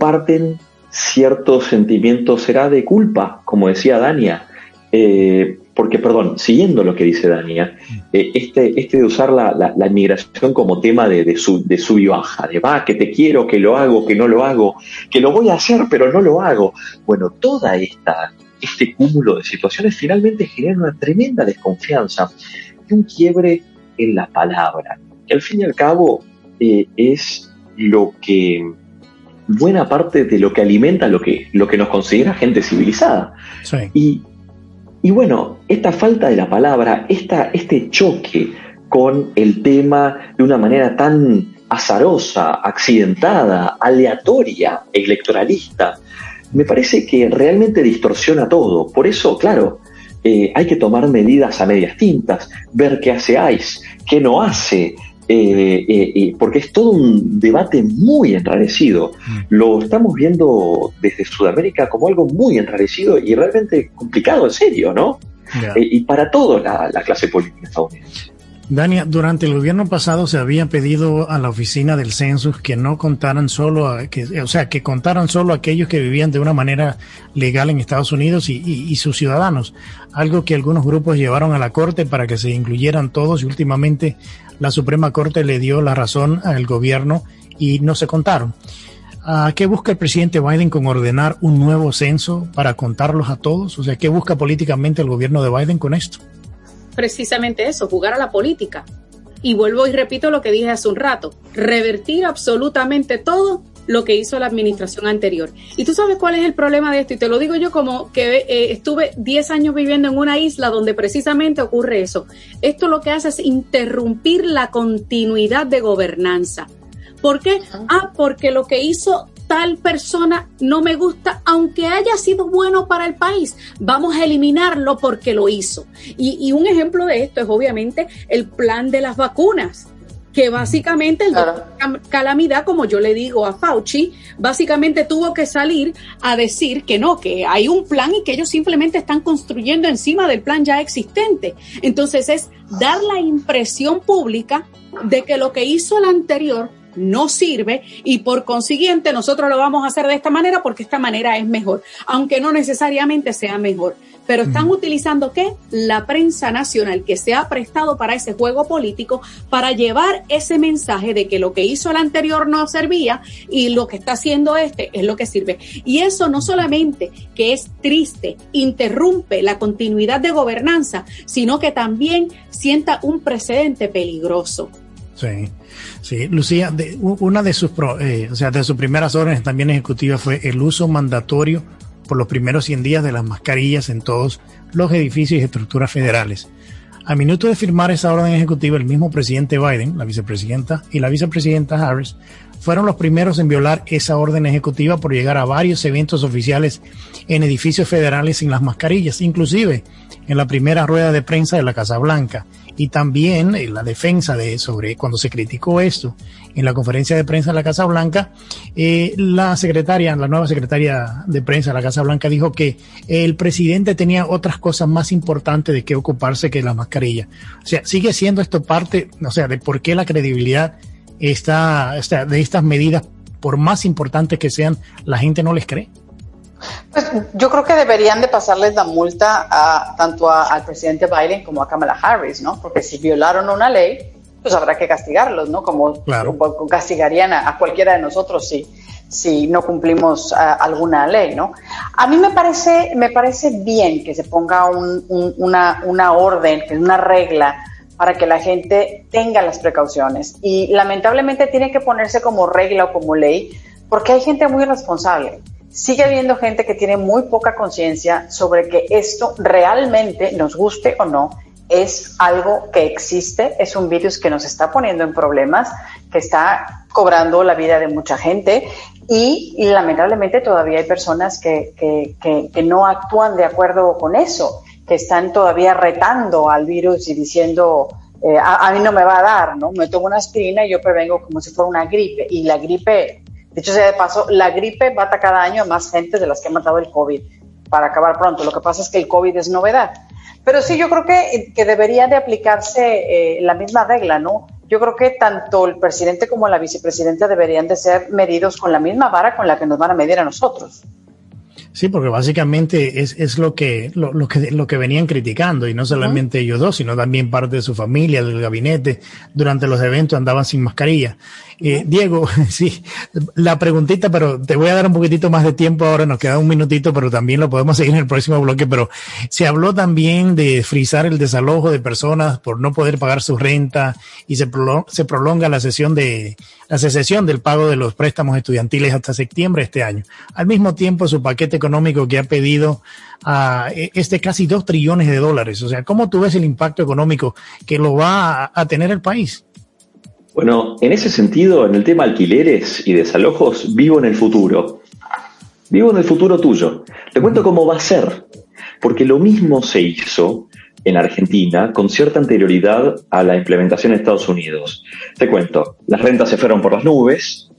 comparten ciertos sentimientos, será de culpa, como decía Dania, porque, perdón, siguiendo lo que dice Dania, este de usar la inmigración como tema de sub y baja, de que te quiero, que lo hago, que no lo hago, que lo voy a hacer pero no lo hago. Bueno, toda este cúmulo de situaciones finalmente genera una tremenda desconfianza y un quiebre en la palabra, que al fin y al cabo es lo que buena parte de lo que alimenta lo que nos considera gente civilizada. Sí. Y bueno, esta falta de la palabra, este choque con el tema de una manera tan azarosa, accidentada, aleatoria, electoralista, me parece que realmente distorsiona todo. Por eso, claro, hay que tomar medidas a medias tintas, ver qué hace ICE, qué no hace, porque es todo un debate muy enrarecido. Lo estamos viendo desde Sudamérica como algo muy enrarecido y realmente complicado, en serio, ¿no? Yeah. Y para toda la clase política estadounidense. Dania, durante el gobierno pasado se había pedido a la oficina del census que no contaran que contaran solo aquellos que vivían de una manera legal en Estados Unidos y sus ciudadanos, algo que algunos grupos llevaron a la Corte para que se incluyeran todos y últimamente la Suprema Corte le dio la razón al gobierno y no se contaron. ¿Qué busca el presidente Biden con ordenar un nuevo censo para contarlos a todos? O sea, ¿qué busca políticamente el gobierno de Biden con esto? Precisamente eso, jugar a la política. Y vuelvo y repito lo que dije hace un rato, revertir absolutamente todo lo que hizo la administración anterior. Y tú sabes cuál es el problema de esto, y te lo digo yo como que estuve 10 años viviendo en una isla donde precisamente ocurre eso. Esto lo que hace es interrumpir la continuidad de gobernanza. ¿Por qué? Porque lo que hizo tal persona no me gusta, aunque haya sido bueno para el país. Vamos a eliminarlo porque lo hizo. Y un ejemplo de esto es obviamente el plan de las vacunas, que básicamente el doctor Calamidad, como yo le digo a Fauci, básicamente tuvo que salir a decir que no, que hay un plan y que ellos simplemente están construyendo encima del plan ya existente. Entonces es dar la impresión pública de que lo que hizo el anterior no sirve y por consiguiente nosotros lo vamos a hacer de esta manera porque esta manera es mejor, aunque no necesariamente sea mejor. Pero están utilizando ¿qué? La prensa nacional que se ha prestado para ese juego político para llevar ese mensaje de que lo que hizo el anterior no servía y lo que está haciendo este es lo que sirve. Y eso no solamente que es triste, interrumpe la continuidad de gobernanza, sino que también sienta un precedente peligroso. Sí, Lucía, una de sus primeras órdenes también ejecutivas fue el uso mandatorio por los primeros 100 días de las mascarillas en todos los edificios y estructuras federales. A minuto de firmar esa orden ejecutiva, el mismo presidente Biden, la vicepresidenta y la vicepresidenta Harris fueron los primeros en violar esa orden ejecutiva por llegar a varios eventos oficiales en edificios federales sin las mascarillas, inclusive en la primera rueda de prensa de la Casa Blanca. Y también en la defensa sobre cuando se criticó esto en la conferencia de prensa de la Casa Blanca, la nueva secretaria de prensa de la Casa Blanca dijo que el presidente tenía otras cosas más importantes de qué ocuparse que la mascarilla. O sea, sigue siendo esto parte, de por qué la credibilidad de estas medidas, por más importantes que sean, la gente no les cree. Pues yo creo que deberían de pasarles la multa tanto al presidente Biden como a Kamala Harris, ¿no? Porque si violaron una ley, pues habrá que castigarlos, ¿no? Como castigarían a cualquiera de nosotros si no cumplimos alguna ley, ¿no? A mí me parece bien que se ponga una orden, una regla para que la gente tenga las precauciones. Y lamentablemente tiene que ponerse como regla o como ley, porque hay gente muy irresponsable. Sigue habiendo gente que tiene muy poca conciencia sobre que esto realmente, nos guste o no, es algo que existe, es un virus que nos está poniendo en problemas, que está cobrando la vida de mucha gente y lamentablemente todavía hay personas que no actúan de acuerdo con eso, que están todavía retando al virus y diciendo a mí no me va a dar, ¿no? Me tomo una aspirina y yo prevengo como si fuera una gripe. Y la gripe, dicho sea de paso, la gripe mata cada año a más gente de las que ha matado el COVID, para acabar pronto. Lo que pasa es que el COVID es novedad. Pero sí, yo creo que debería de aplicarse la misma regla, ¿no? Yo creo que tanto el presidente como la vicepresidenta deberían de ser medidos con la misma vara con la que nos van a medir a nosotros. Sí, porque básicamente es lo que venían criticando, y no solamente ellos dos, sino también parte de su familia, del gabinete. Durante los eventos andaban sin mascarilla. Diego, sí, la preguntita, pero te voy a dar un poquitito más de tiempo ahora, nos queda un minutito, pero también lo podemos seguir en el próximo bloque. Pero se habló también de frizar el desalojo de personas por no poder pagar su renta, y se prolonga la secesión del pago de los préstamos estudiantiles hasta septiembre de este año. Al mismo tiempo, su paquete económico que ha pedido es de casi $2 trillones. O sea, ¿cómo tú ves el impacto económico que lo va a tener el país? Bueno, en ese sentido, en el tema alquileres y desalojos, vivo en el futuro. Vivo en el futuro tuyo. Te cuento cómo va a ser. Porque lo mismo se hizo en Argentina con cierta anterioridad a la implementación en Estados Unidos. Te cuento, las rentas se fueron por las nubes.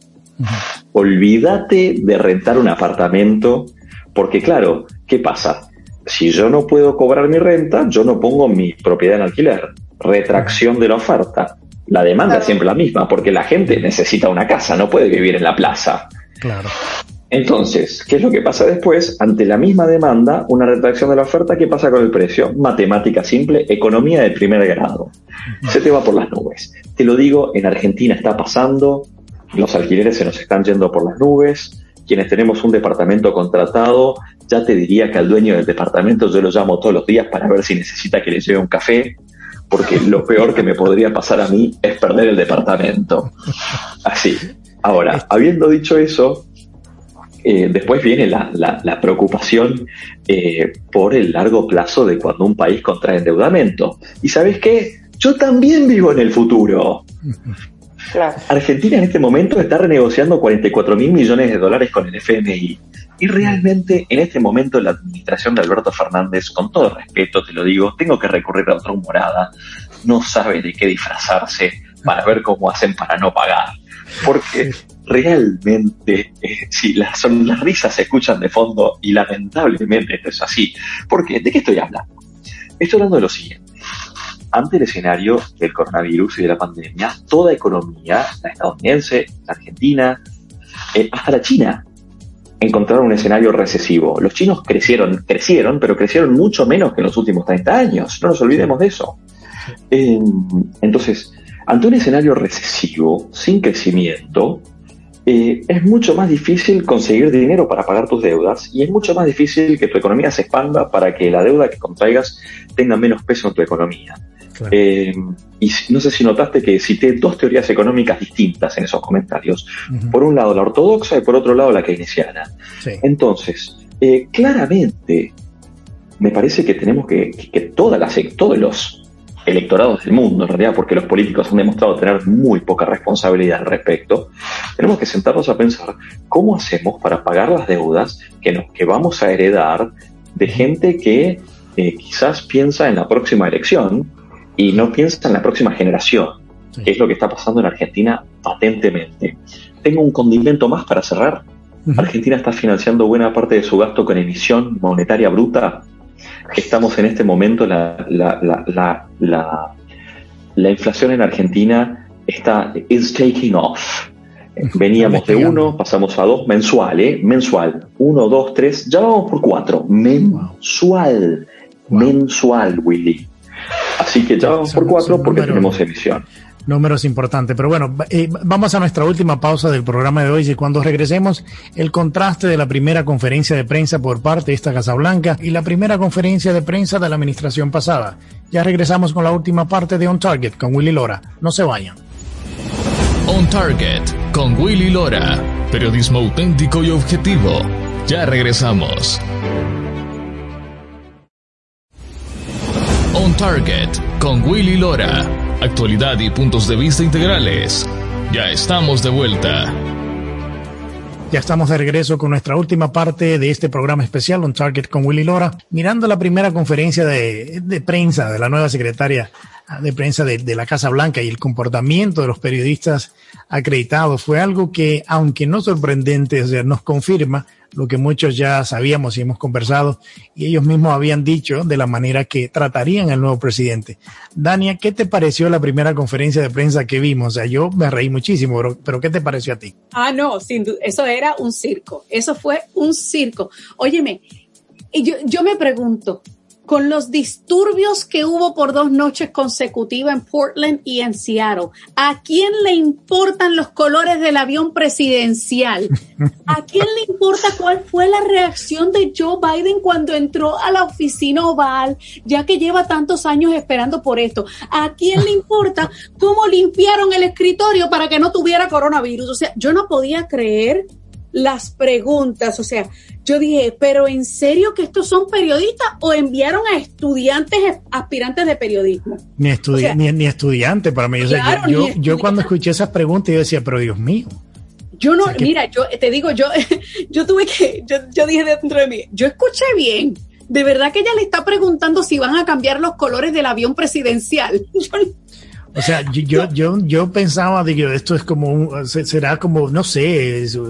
Olvídate de rentar un apartamento, porque claro, ¿qué pasa? Si yo no puedo cobrar mi renta, yo no pongo mi propiedad en alquiler. Retracción de la oferta. La demanda es siempre la misma, porque la gente necesita una casa, no puede vivir en la plaza. Claro. Entonces, ¿qué es lo que pasa después? Ante la misma demanda, una retracción de la oferta, ¿qué pasa con el precio? Matemática simple, economía de primer grado. Se te va por las nubes. Te lo digo, en Argentina está pasando, los alquileres se nos están yendo por las nubes. Quienes tenemos un departamento contratado, ya te diría que al dueño del departamento yo lo llamo todos los días para ver si necesita que le lleve un café, porque lo peor que me podría pasar a mí es perder el departamento. Así. Ahora, habiendo dicho eso, después viene la preocupación por el largo plazo de cuando un país contrae endeudamiento. ¿Y sabes qué? Yo también vivo en el futuro. Claro. Argentina en este momento está renegociando $44.000 millones con el FMI. Y realmente en este momento la administración de Alberto Fernández, con todo respeto te lo digo, tengo que recurrir a otra humorada, no sabe de qué disfrazarse para ver cómo hacen para no pagar. Porque realmente, si las risas se escuchan de fondo, y lamentablemente esto es así. Porque, ¿de qué estoy hablando? Estoy hablando de lo siguiente. Ante el escenario del coronavirus y de la pandemia, toda economía, la estadounidense, la argentina, hasta la China, encontraron un escenario recesivo. Los chinos crecieron, pero crecieron mucho menos que en los últimos 30 años. No nos olvidemos de eso. Entonces, ante un escenario recesivo, sin crecimiento, es mucho más difícil conseguir dinero para pagar tus deudas, y es mucho más difícil que tu economía se expanda para que la deuda que contraigas tenga menos peso en tu economía. Claro. Y no sé si notaste que cité dos teorías económicas distintas en esos comentarios. Por un lado la ortodoxa y por otro lado la keynesiana. Sí. Entonces, claramente me parece que tenemos que todos los electorados del mundo, en realidad, porque los políticos han demostrado tener muy poca responsabilidad al respecto, tenemos que sentarnos a pensar cómo hacemos para pagar las deudas que vamos a heredar de gente que quizás piensa en la próxima elección y no piensa en la próxima generación, que es lo que está pasando en Argentina patentemente. Tengo un condimento más para cerrar. Argentina está financiando buena parte de su gasto con emisión monetaria bruta. Estamos en este momento, la inflación en Argentina is taking off. Veníamos de 1, pasamos a 2, mensual. 1, 2, 3, ya vamos por 4. Mensual, Willy. Así que ya vamos por 4 porque tenemos emisión. Números importantes, pero bueno, vamos a nuestra última pausa del programa de hoy, y cuando regresemos, el contraste de la primera conferencia de prensa por parte de esta Casa Blanca y la primera conferencia de prensa de la administración pasada. Ya regresamos con la última parte de On Target con Willy Lora. No se vayan. On Target con Willy Lora, periodismo auténtico y objetivo. Ya regresamos. On Target con Willy Lora. Actualidad y puntos de vista integrales. Ya estamos de vuelta. Ya estamos de regreso con nuestra última parte de este programa especial On Target con Willy Lora, mirando la primera conferencia de prensa de la nueva secretaria de prensa de la Casa Blanca, y el comportamiento de los periodistas acreditados fue algo que, aunque no sorprendente, o sea, nos confirma lo que muchos ya sabíamos y hemos conversado, y ellos mismos habían dicho de la manera que tratarían al nuevo presidente. Dania, ¿qué te pareció la primera conferencia de prensa que vimos? O sea, yo me reí muchísimo, pero ¿qué te pareció a ti? No, sin duda, eso era un circo, eso fue un circo. Óyeme, yo me pregunto, con los disturbios que hubo por 2 noches consecutivas en Portland y en Seattle, ¿a quién le importan los colores del avión presidencial? ¿A quién le importa cuál fue la reacción de Joe Biden cuando entró a la oficina oval, ya que lleva tantos años esperando por esto? ¿A quién le importa cómo limpiaron el escritorio para que no tuviera coronavirus? O sea, yo no podía creer las preguntas, o sea, yo dije, pero ¿en serio que estos son periodistas o enviaron a estudiantes aspirantes de periodismo? Ni estudiante para mí. O sea, claro, yo cuando escuché esas preguntas yo decía, pero Dios mío. Yo no, o sea, mira, yo te digo, yo dije dentro de mí, yo escuché bien. De verdad que ella le está preguntando si van a cambiar los colores del avión presidencial. O sea, yo pensaba, digo, esto es como será como, no sé, es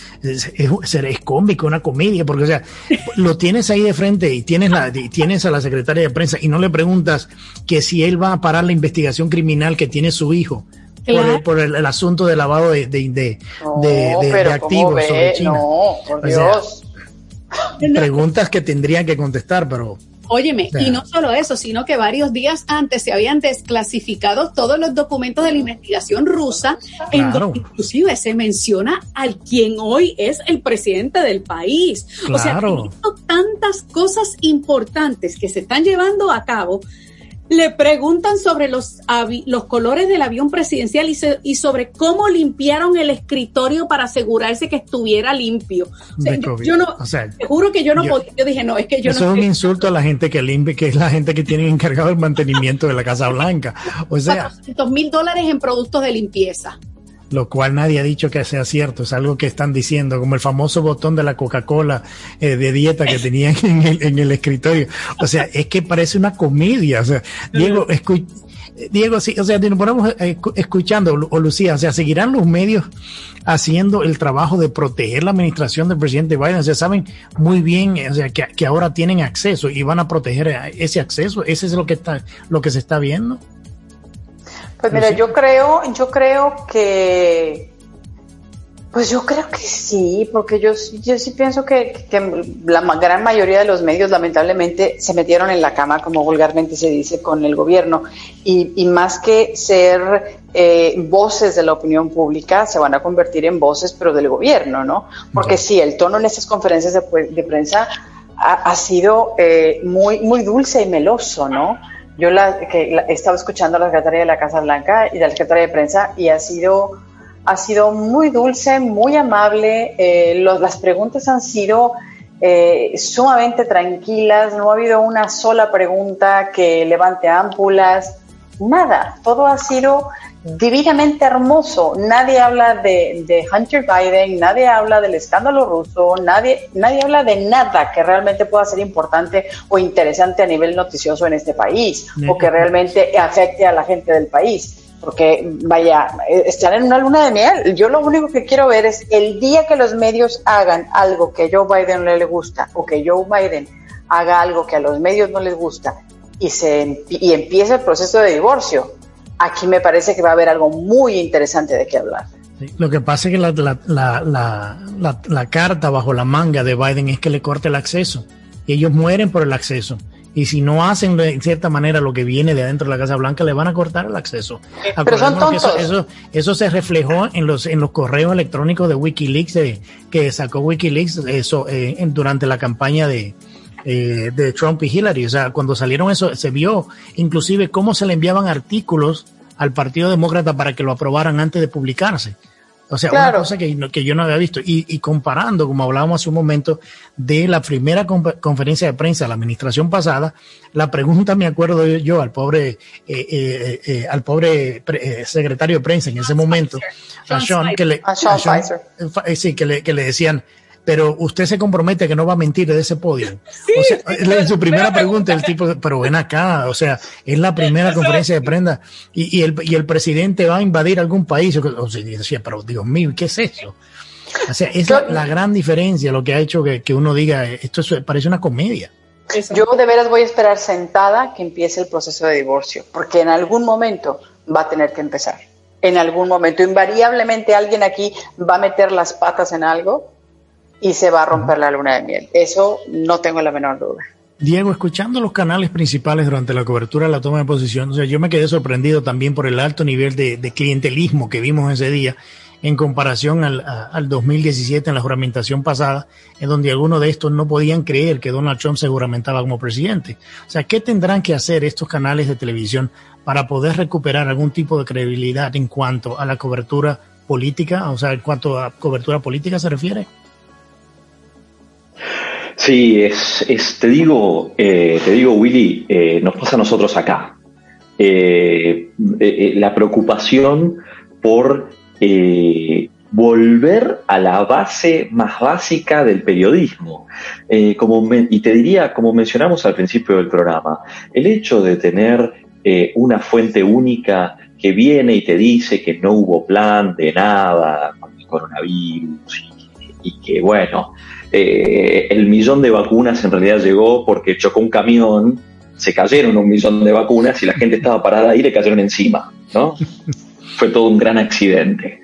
cómico, una comedia, porque, o sea, lo tienes ahí de frente y tienes a la secretaria de prensa y no le preguntas que si él va a parar la investigación criminal que tiene su hijo. Claro. Por el asunto de lavado de activos sobre China. No, por Dios. Sea, preguntas que tendrían que contestar, pero... Óyeme, y no solo eso, sino que varios días antes se habían desclasificado todos los documentos de la investigación rusa, claro, en donde inclusive se menciona al quien hoy es el presidente del país. Claro. O sea, teniendo tantas cosas importantes que se están llevando a cabo, le preguntan sobre los colores del avión presidencial y sobre cómo limpiaron el escritorio para asegurarse que estuviera limpio. O sea, yo no, o sea, te juro que yo no podía. Yo dije, no, es que yo eso no. Es un insulto a la gente que limpia, que es la gente que tiene encargado el mantenimiento de la Casa Blanca. O sea, $400,000 en productos de limpieza. Lo cual nadie ha dicho que sea cierto, es algo que están diciendo, como el famoso botón de la Coca-Cola de dieta que tenían en el escritorio. O sea, es que parece una comedia. O sea, Diego, sí, o sea, nos ponemos escuchando, o Lucía, o sea, seguirán los medios haciendo el trabajo de proteger la administración del presidente Biden. O sea, saben muy bien, o sea, que ahora tienen acceso y van a proteger ese acceso. Ese es lo que se está viendo. Pues mira, yo creo que sí, porque yo sí pienso que la gran mayoría de los medios lamentablemente se metieron en la cama, como vulgarmente se dice, con el gobierno, y más que ser voces de la opinión pública, se van a convertir en voces, pero del gobierno, ¿no? Porque sí, el tono en estas conferencias de prensa ha sido muy, muy dulce y meloso, ¿no? Yo he estado escuchando a la secretaria de la Casa Blanca y de la secretaria de prensa y ha sido muy dulce, muy amable. Las preguntas han sido sumamente tranquilas, no ha habido una sola pregunta que levante ámpulas, nada. Todo ha sido divinamente hermoso. Nadie habla de Hunter Biden, nadie habla del escándalo ruso, nadie habla de nada que realmente pueda ser importante o interesante a nivel noticioso en este país, o que realmente afecte a la gente del país. Porque, vaya, están en una luna de miel. Yo lo único que quiero ver es el día que los medios hagan algo que a Joe Biden no le gusta, o que Joe Biden haga algo que a los medios no les gusta, y empieza el proceso de divorcio. Aquí me parece que va a haber algo muy interesante de qué hablar. Sí, lo que pasa es que la carta bajo la manga de Biden es que le corte el acceso. Y ellos mueren por el acceso. Y si no hacen de cierta manera lo que viene de adentro de la Casa Blanca, le van a cortar el acceso. Pero son tontos. Eso se reflejó en los correos electrónicos de WikiLeaks, que sacó WikiLeaks durante la campaña de Trump y Hillary. O sea, cuando salieron eso, se vio inclusive cómo se le enviaban artículos al Partido Demócrata para que lo aprobaran antes de publicarse. O sea, claro, una cosa que yo no había visto. Y comparando, como hablábamos hace un momento, de la primera conferencia de prensa de la administración pasada, la pregunta, me acuerdo yo, al pobre secretario de prensa en ese momento, a Sean Spicer, que le decían, pero usted se compromete a que no va a mentir de ese podio. Sí, o sea, en su primera pregunta el tipo, pero ven acá, o sea, es la primera conferencia de prensa y el presidente va a invadir algún país. O sea, decía, pero Dios mío, ¿qué es eso? O sea, es la gran diferencia, lo que ha hecho que uno diga, esto parece una comedia. Yo de veras voy a esperar sentada que empiece el proceso de divorcio, porque en algún momento va a tener que empezar. En algún momento, invariablemente alguien aquí va a meter las patas en algo y se va a romper la luna de miel. Eso no tengo la menor duda. Diego, escuchando los canales principales durante la cobertura de la toma de posición, o sea, yo me quedé sorprendido también por el alto nivel de clientelismo que vimos ese día en comparación al 2017 en la juramentación pasada, en donde algunos de estos no podían creer que Donald Trump se juramentaba como presidente. O sea, ¿qué tendrán que hacer estos canales de televisión para poder recuperar algún tipo de credibilidad en cuanto a la cobertura política? O sea, en cuanto a cobertura política se refiere. Sí, te digo, Willy, nos pasa a nosotros acá. La preocupación por volver a la base más básica del periodismo. Y te diría, como mencionamos al principio del programa, el hecho de tener una fuente única que viene y te dice que no hubo plan de nada con el coronavirus y que, bueno, el 1.000.000 de vacunas en realidad llegó porque chocó un camión, se cayeron 1.000.000 de vacunas y la gente estaba parada ahí y le cayeron encima, ¿no? Fue todo un gran accidente.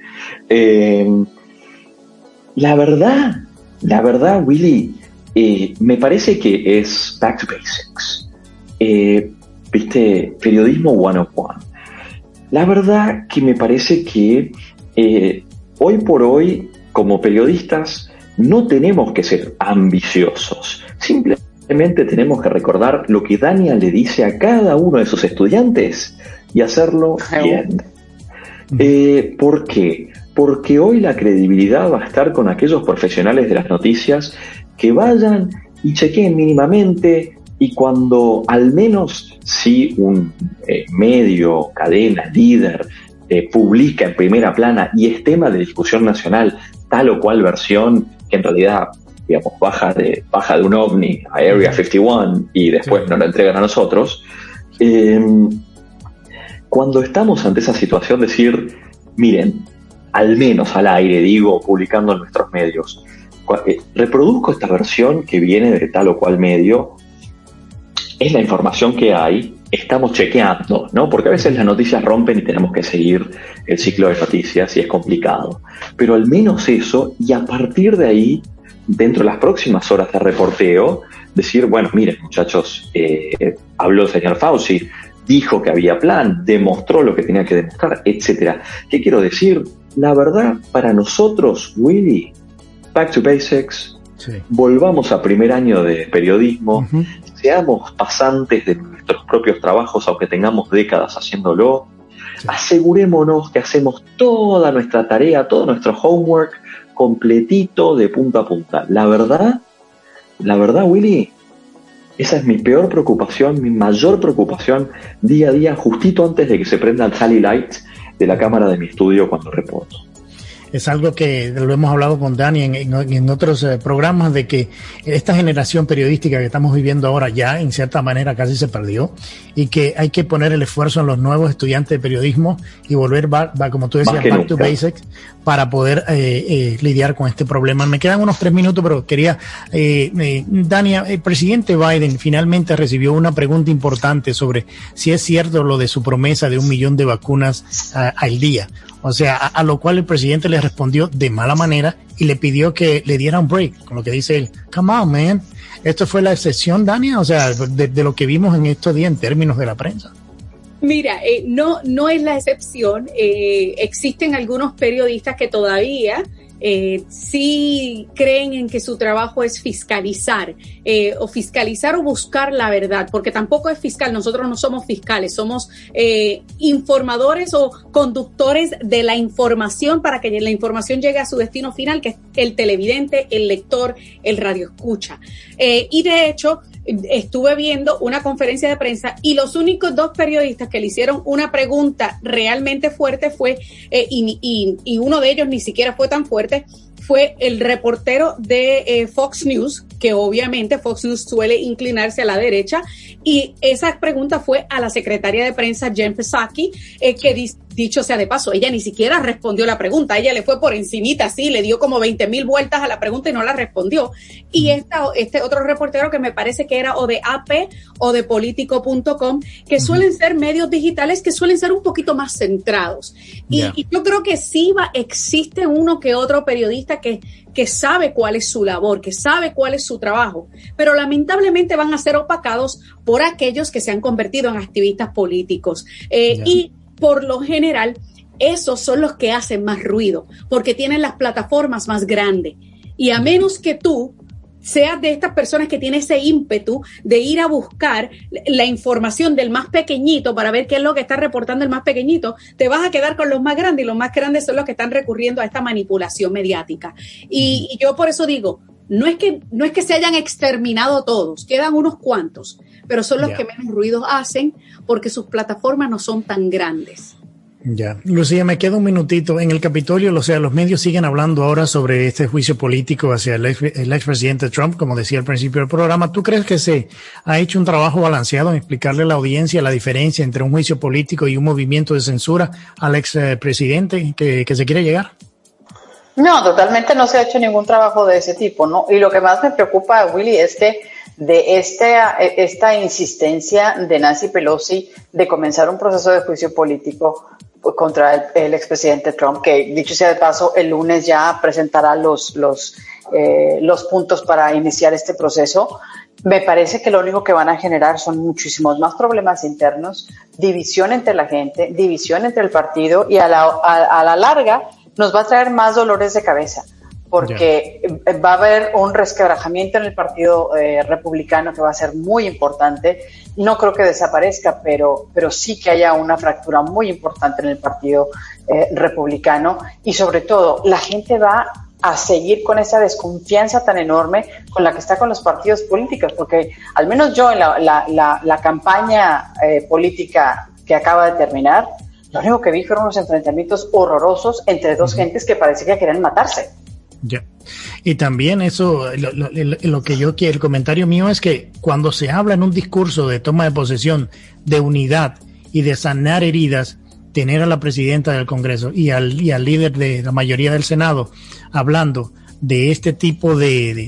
La verdad, Willy, me parece que es back to basics. ¿Viste? Periodismo 101. La verdad que me parece que hoy por hoy, como periodistas, no tenemos que ser ambiciosos. Simplemente tenemos que recordar lo que Dania le dice a cada uno de sus estudiantes y hacerlo bien. ¿Por qué? Porque hoy la credibilidad va a estar con aquellos profesionales de las noticias que vayan y chequeen mínimamente, y cuando al menos si un medio, cadena, líder publica en primera plana y es tema de discusión nacional tal o cual versión, que en realidad, digamos, baja de un ovni a Area 51 y después nos la entregan a nosotros, cuando estamos ante esa situación, decir, miren, al menos al aire, digo, publicando en nuestros medios, reproduzco esta versión que viene de tal o cual medio, es la información que hay, estamos chequeando, ¿no? Porque a veces las noticias rompen y tenemos que seguir el ciclo de noticias y es complicado. Pero al menos eso, y a partir de ahí, dentro de las próximas horas de reporteo, decir, bueno, miren, muchachos, habló el señor Fauci, dijo que había plan, demostró lo que tenía que demostrar, etcétera. ¿Qué quiero decir? La verdad, para nosotros, Willy, back to basics, volvamos a primer año de periodismo, seamos pasantes de nuestros propios trabajos, aunque tengamos décadas haciéndolo, asegurémonos que hacemos toda nuestra tarea, todo nuestro homework completito de punta a punta. La verdad, Willy, esa es mi peor preocupación, mi mayor preocupación día a día, justito antes de que se prenda el tally light de la cámara de mi estudio cuando reporto. Es algo que lo hemos hablado con Dani en otros programas, de que esta generación periodística que estamos viviendo ahora ya en cierta manera casi se perdió, y que hay que poner el esfuerzo en los nuevos estudiantes de periodismo y volver, como tú decías, back to basics, para poder lidiar con este problema. Me quedan unos 3 minutos, pero quería, Dani, el presidente Biden finalmente recibió una pregunta importante sobre si es cierto lo de su promesa de 1.000.000 de vacunas al día. O sea, a lo cual el presidente le respondió de mala manera y le pidió que le diera un break, con lo que dice él, come on, man. ¿Esto fue la excepción, Dania? O sea, de lo que vimos en estos días en términos de la prensa. Mira, no es la excepción. Existen algunos periodistas que todavía sí creen en que su trabajo es fiscalizar o buscar la verdad, porque tampoco es fiscal. Nosotros no somos fiscales, somos informadores o conductores de la información para que la información llegue a su destino final, que es el televidente, el lector, el radioescucha. Y de hecho, estuve viendo una conferencia de prensa y los únicos 2 periodistas que le hicieron una pregunta realmente fuerte fue, y uno de ellos ni siquiera fue tan fuerte, fue el reportero de Fox News, que obviamente Fox News suele inclinarse a la derecha, y esa pregunta fue a la secretaria de prensa Jen Psaki, que dicho sea de paso, ella ni siquiera respondió la pregunta, ella le fue por encimita, así, le dio como 20,000 vueltas a la pregunta y no la respondió. Y este otro reportero que me parece que era o de AP o de Politico.com, que suelen ser medios digitales que suelen ser un poquito más centrados. Y yo creo que sí existe uno que otro periodista que sabe cuál es su labor, que sabe cuál es su trabajo, pero lamentablemente van a ser opacados por aquellos que se han convertido en activistas políticos. Y por lo general, esos son los que hacen más ruido, porque tienen las plataformas más grandes. Y a menos que tú seas de estas personas que tienen ese ímpetu de ir a buscar la información del más pequeñito para ver qué es lo que está reportando el más pequeñito, te vas a quedar con los más grandes, y los más grandes son los que están recurriendo a esta manipulación mediática. Y yo por eso digo, no es que se hayan exterminado todos, quedan unos cuantos, pero son los que menos ruido hacen porque sus plataformas no son tan grandes. Ya, Lucía, me queda un minutito. En el Capitolio, o sea, los medios siguen hablando ahora sobre este juicio político hacia el expresidente Trump, como decía al principio del programa. ¿Tú crees que se ha hecho un trabajo balanceado en explicarle a la audiencia la diferencia entre un juicio político y un movimiento de censura al expresidente que se quiere llegar? No, totalmente no se ha hecho ningún trabajo de ese tipo, ¿no? Y lo que más me preocupa, Willy, es que de esta insistencia de Nancy Pelosi de comenzar un proceso de juicio político contra el expresidente Trump, que dicho sea de paso, el lunes ya presentará los puntos para iniciar este proceso. Me parece que lo único que van a generar son muchísimos más problemas internos, división entre la gente, división entre el partido, y a la larga nos va a traer más dolores de cabeza, porque va a haber un resquebrajamiento en el partido republicano que va a ser muy importante. No creo que desaparezca, pero sí que haya una fractura muy importante en el partido republicano, y sobre todo la gente va a seguir con esa desconfianza tan enorme con la que está con los partidos políticos, porque al menos yo en la campaña política que acaba de terminar, lo único que vi fueron unos enfrentamientos horrorosos entre dos gentes que parecía que querían matarse. Ya. Y también eso, lo que yo quiero, el comentario mío es que cuando se habla en un discurso de toma de posesión, de unidad y de sanar heridas, tener a la presidenta del Congreso y al líder de la mayoría del Senado hablando de este tipo de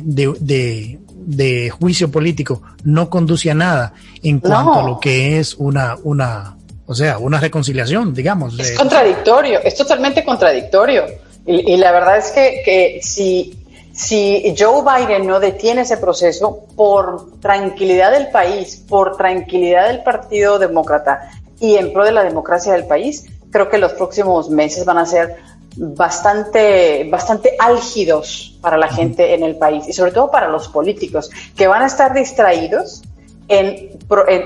juicio político no conduce a nada en cuanto a lo que es una reconciliación, digamos. Es contradictorio, es totalmente contradictorio. Y la verdad es que si Joe Biden no detiene ese proceso, por tranquilidad del país, por tranquilidad del Partido Demócrata y en pro de la democracia del país, creo que los próximos meses van a ser bastante álgidos para la gente en el país, y sobre todo para los políticos, que van a estar distraídos en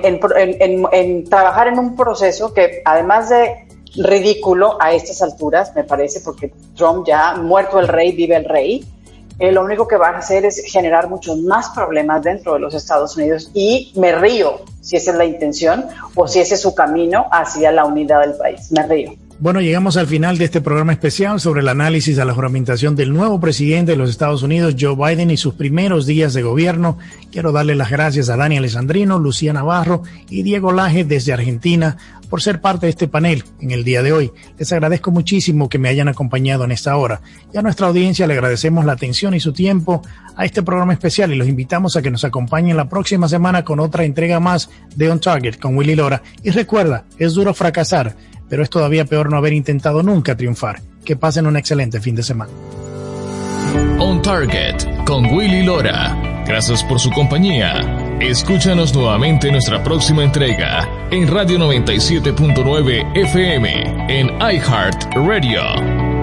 trabajar en un proceso que, además de ridículo a estas alturas, me parece, porque Trump, ya muerto el rey, vive el rey, lo único que va a hacer es generar muchos más problemas dentro de los Estados Unidos, y me río si esa es la intención o si ese es su camino hacia la unidad del país. Me río. Bueno, llegamos al final de este programa especial sobre el análisis a la juramentación del nuevo presidente de los Estados Unidos, Joe Biden, y sus primeros días de gobierno. Quiero darle las gracias a Dani Alessandrino, Lucía Navarro y Diego Laje desde Argentina por ser parte de este panel en el día de hoy. Les agradezco muchísimo que me hayan acompañado en esta hora. Y a nuestra audiencia le agradecemos la atención y su tiempo a este programa especial, y los invitamos a que nos acompañen la próxima semana con otra entrega más de On Target con Willy Lora. Y recuerda, es duro fracasar, pero es todavía peor no haber intentado nunca triunfar. Que pasen un excelente fin de semana. On Target con Willy Lora. Gracias por su compañía. Escúchanos nuevamente en nuestra próxima entrega en Radio 97.9 FM en iHeartRadio.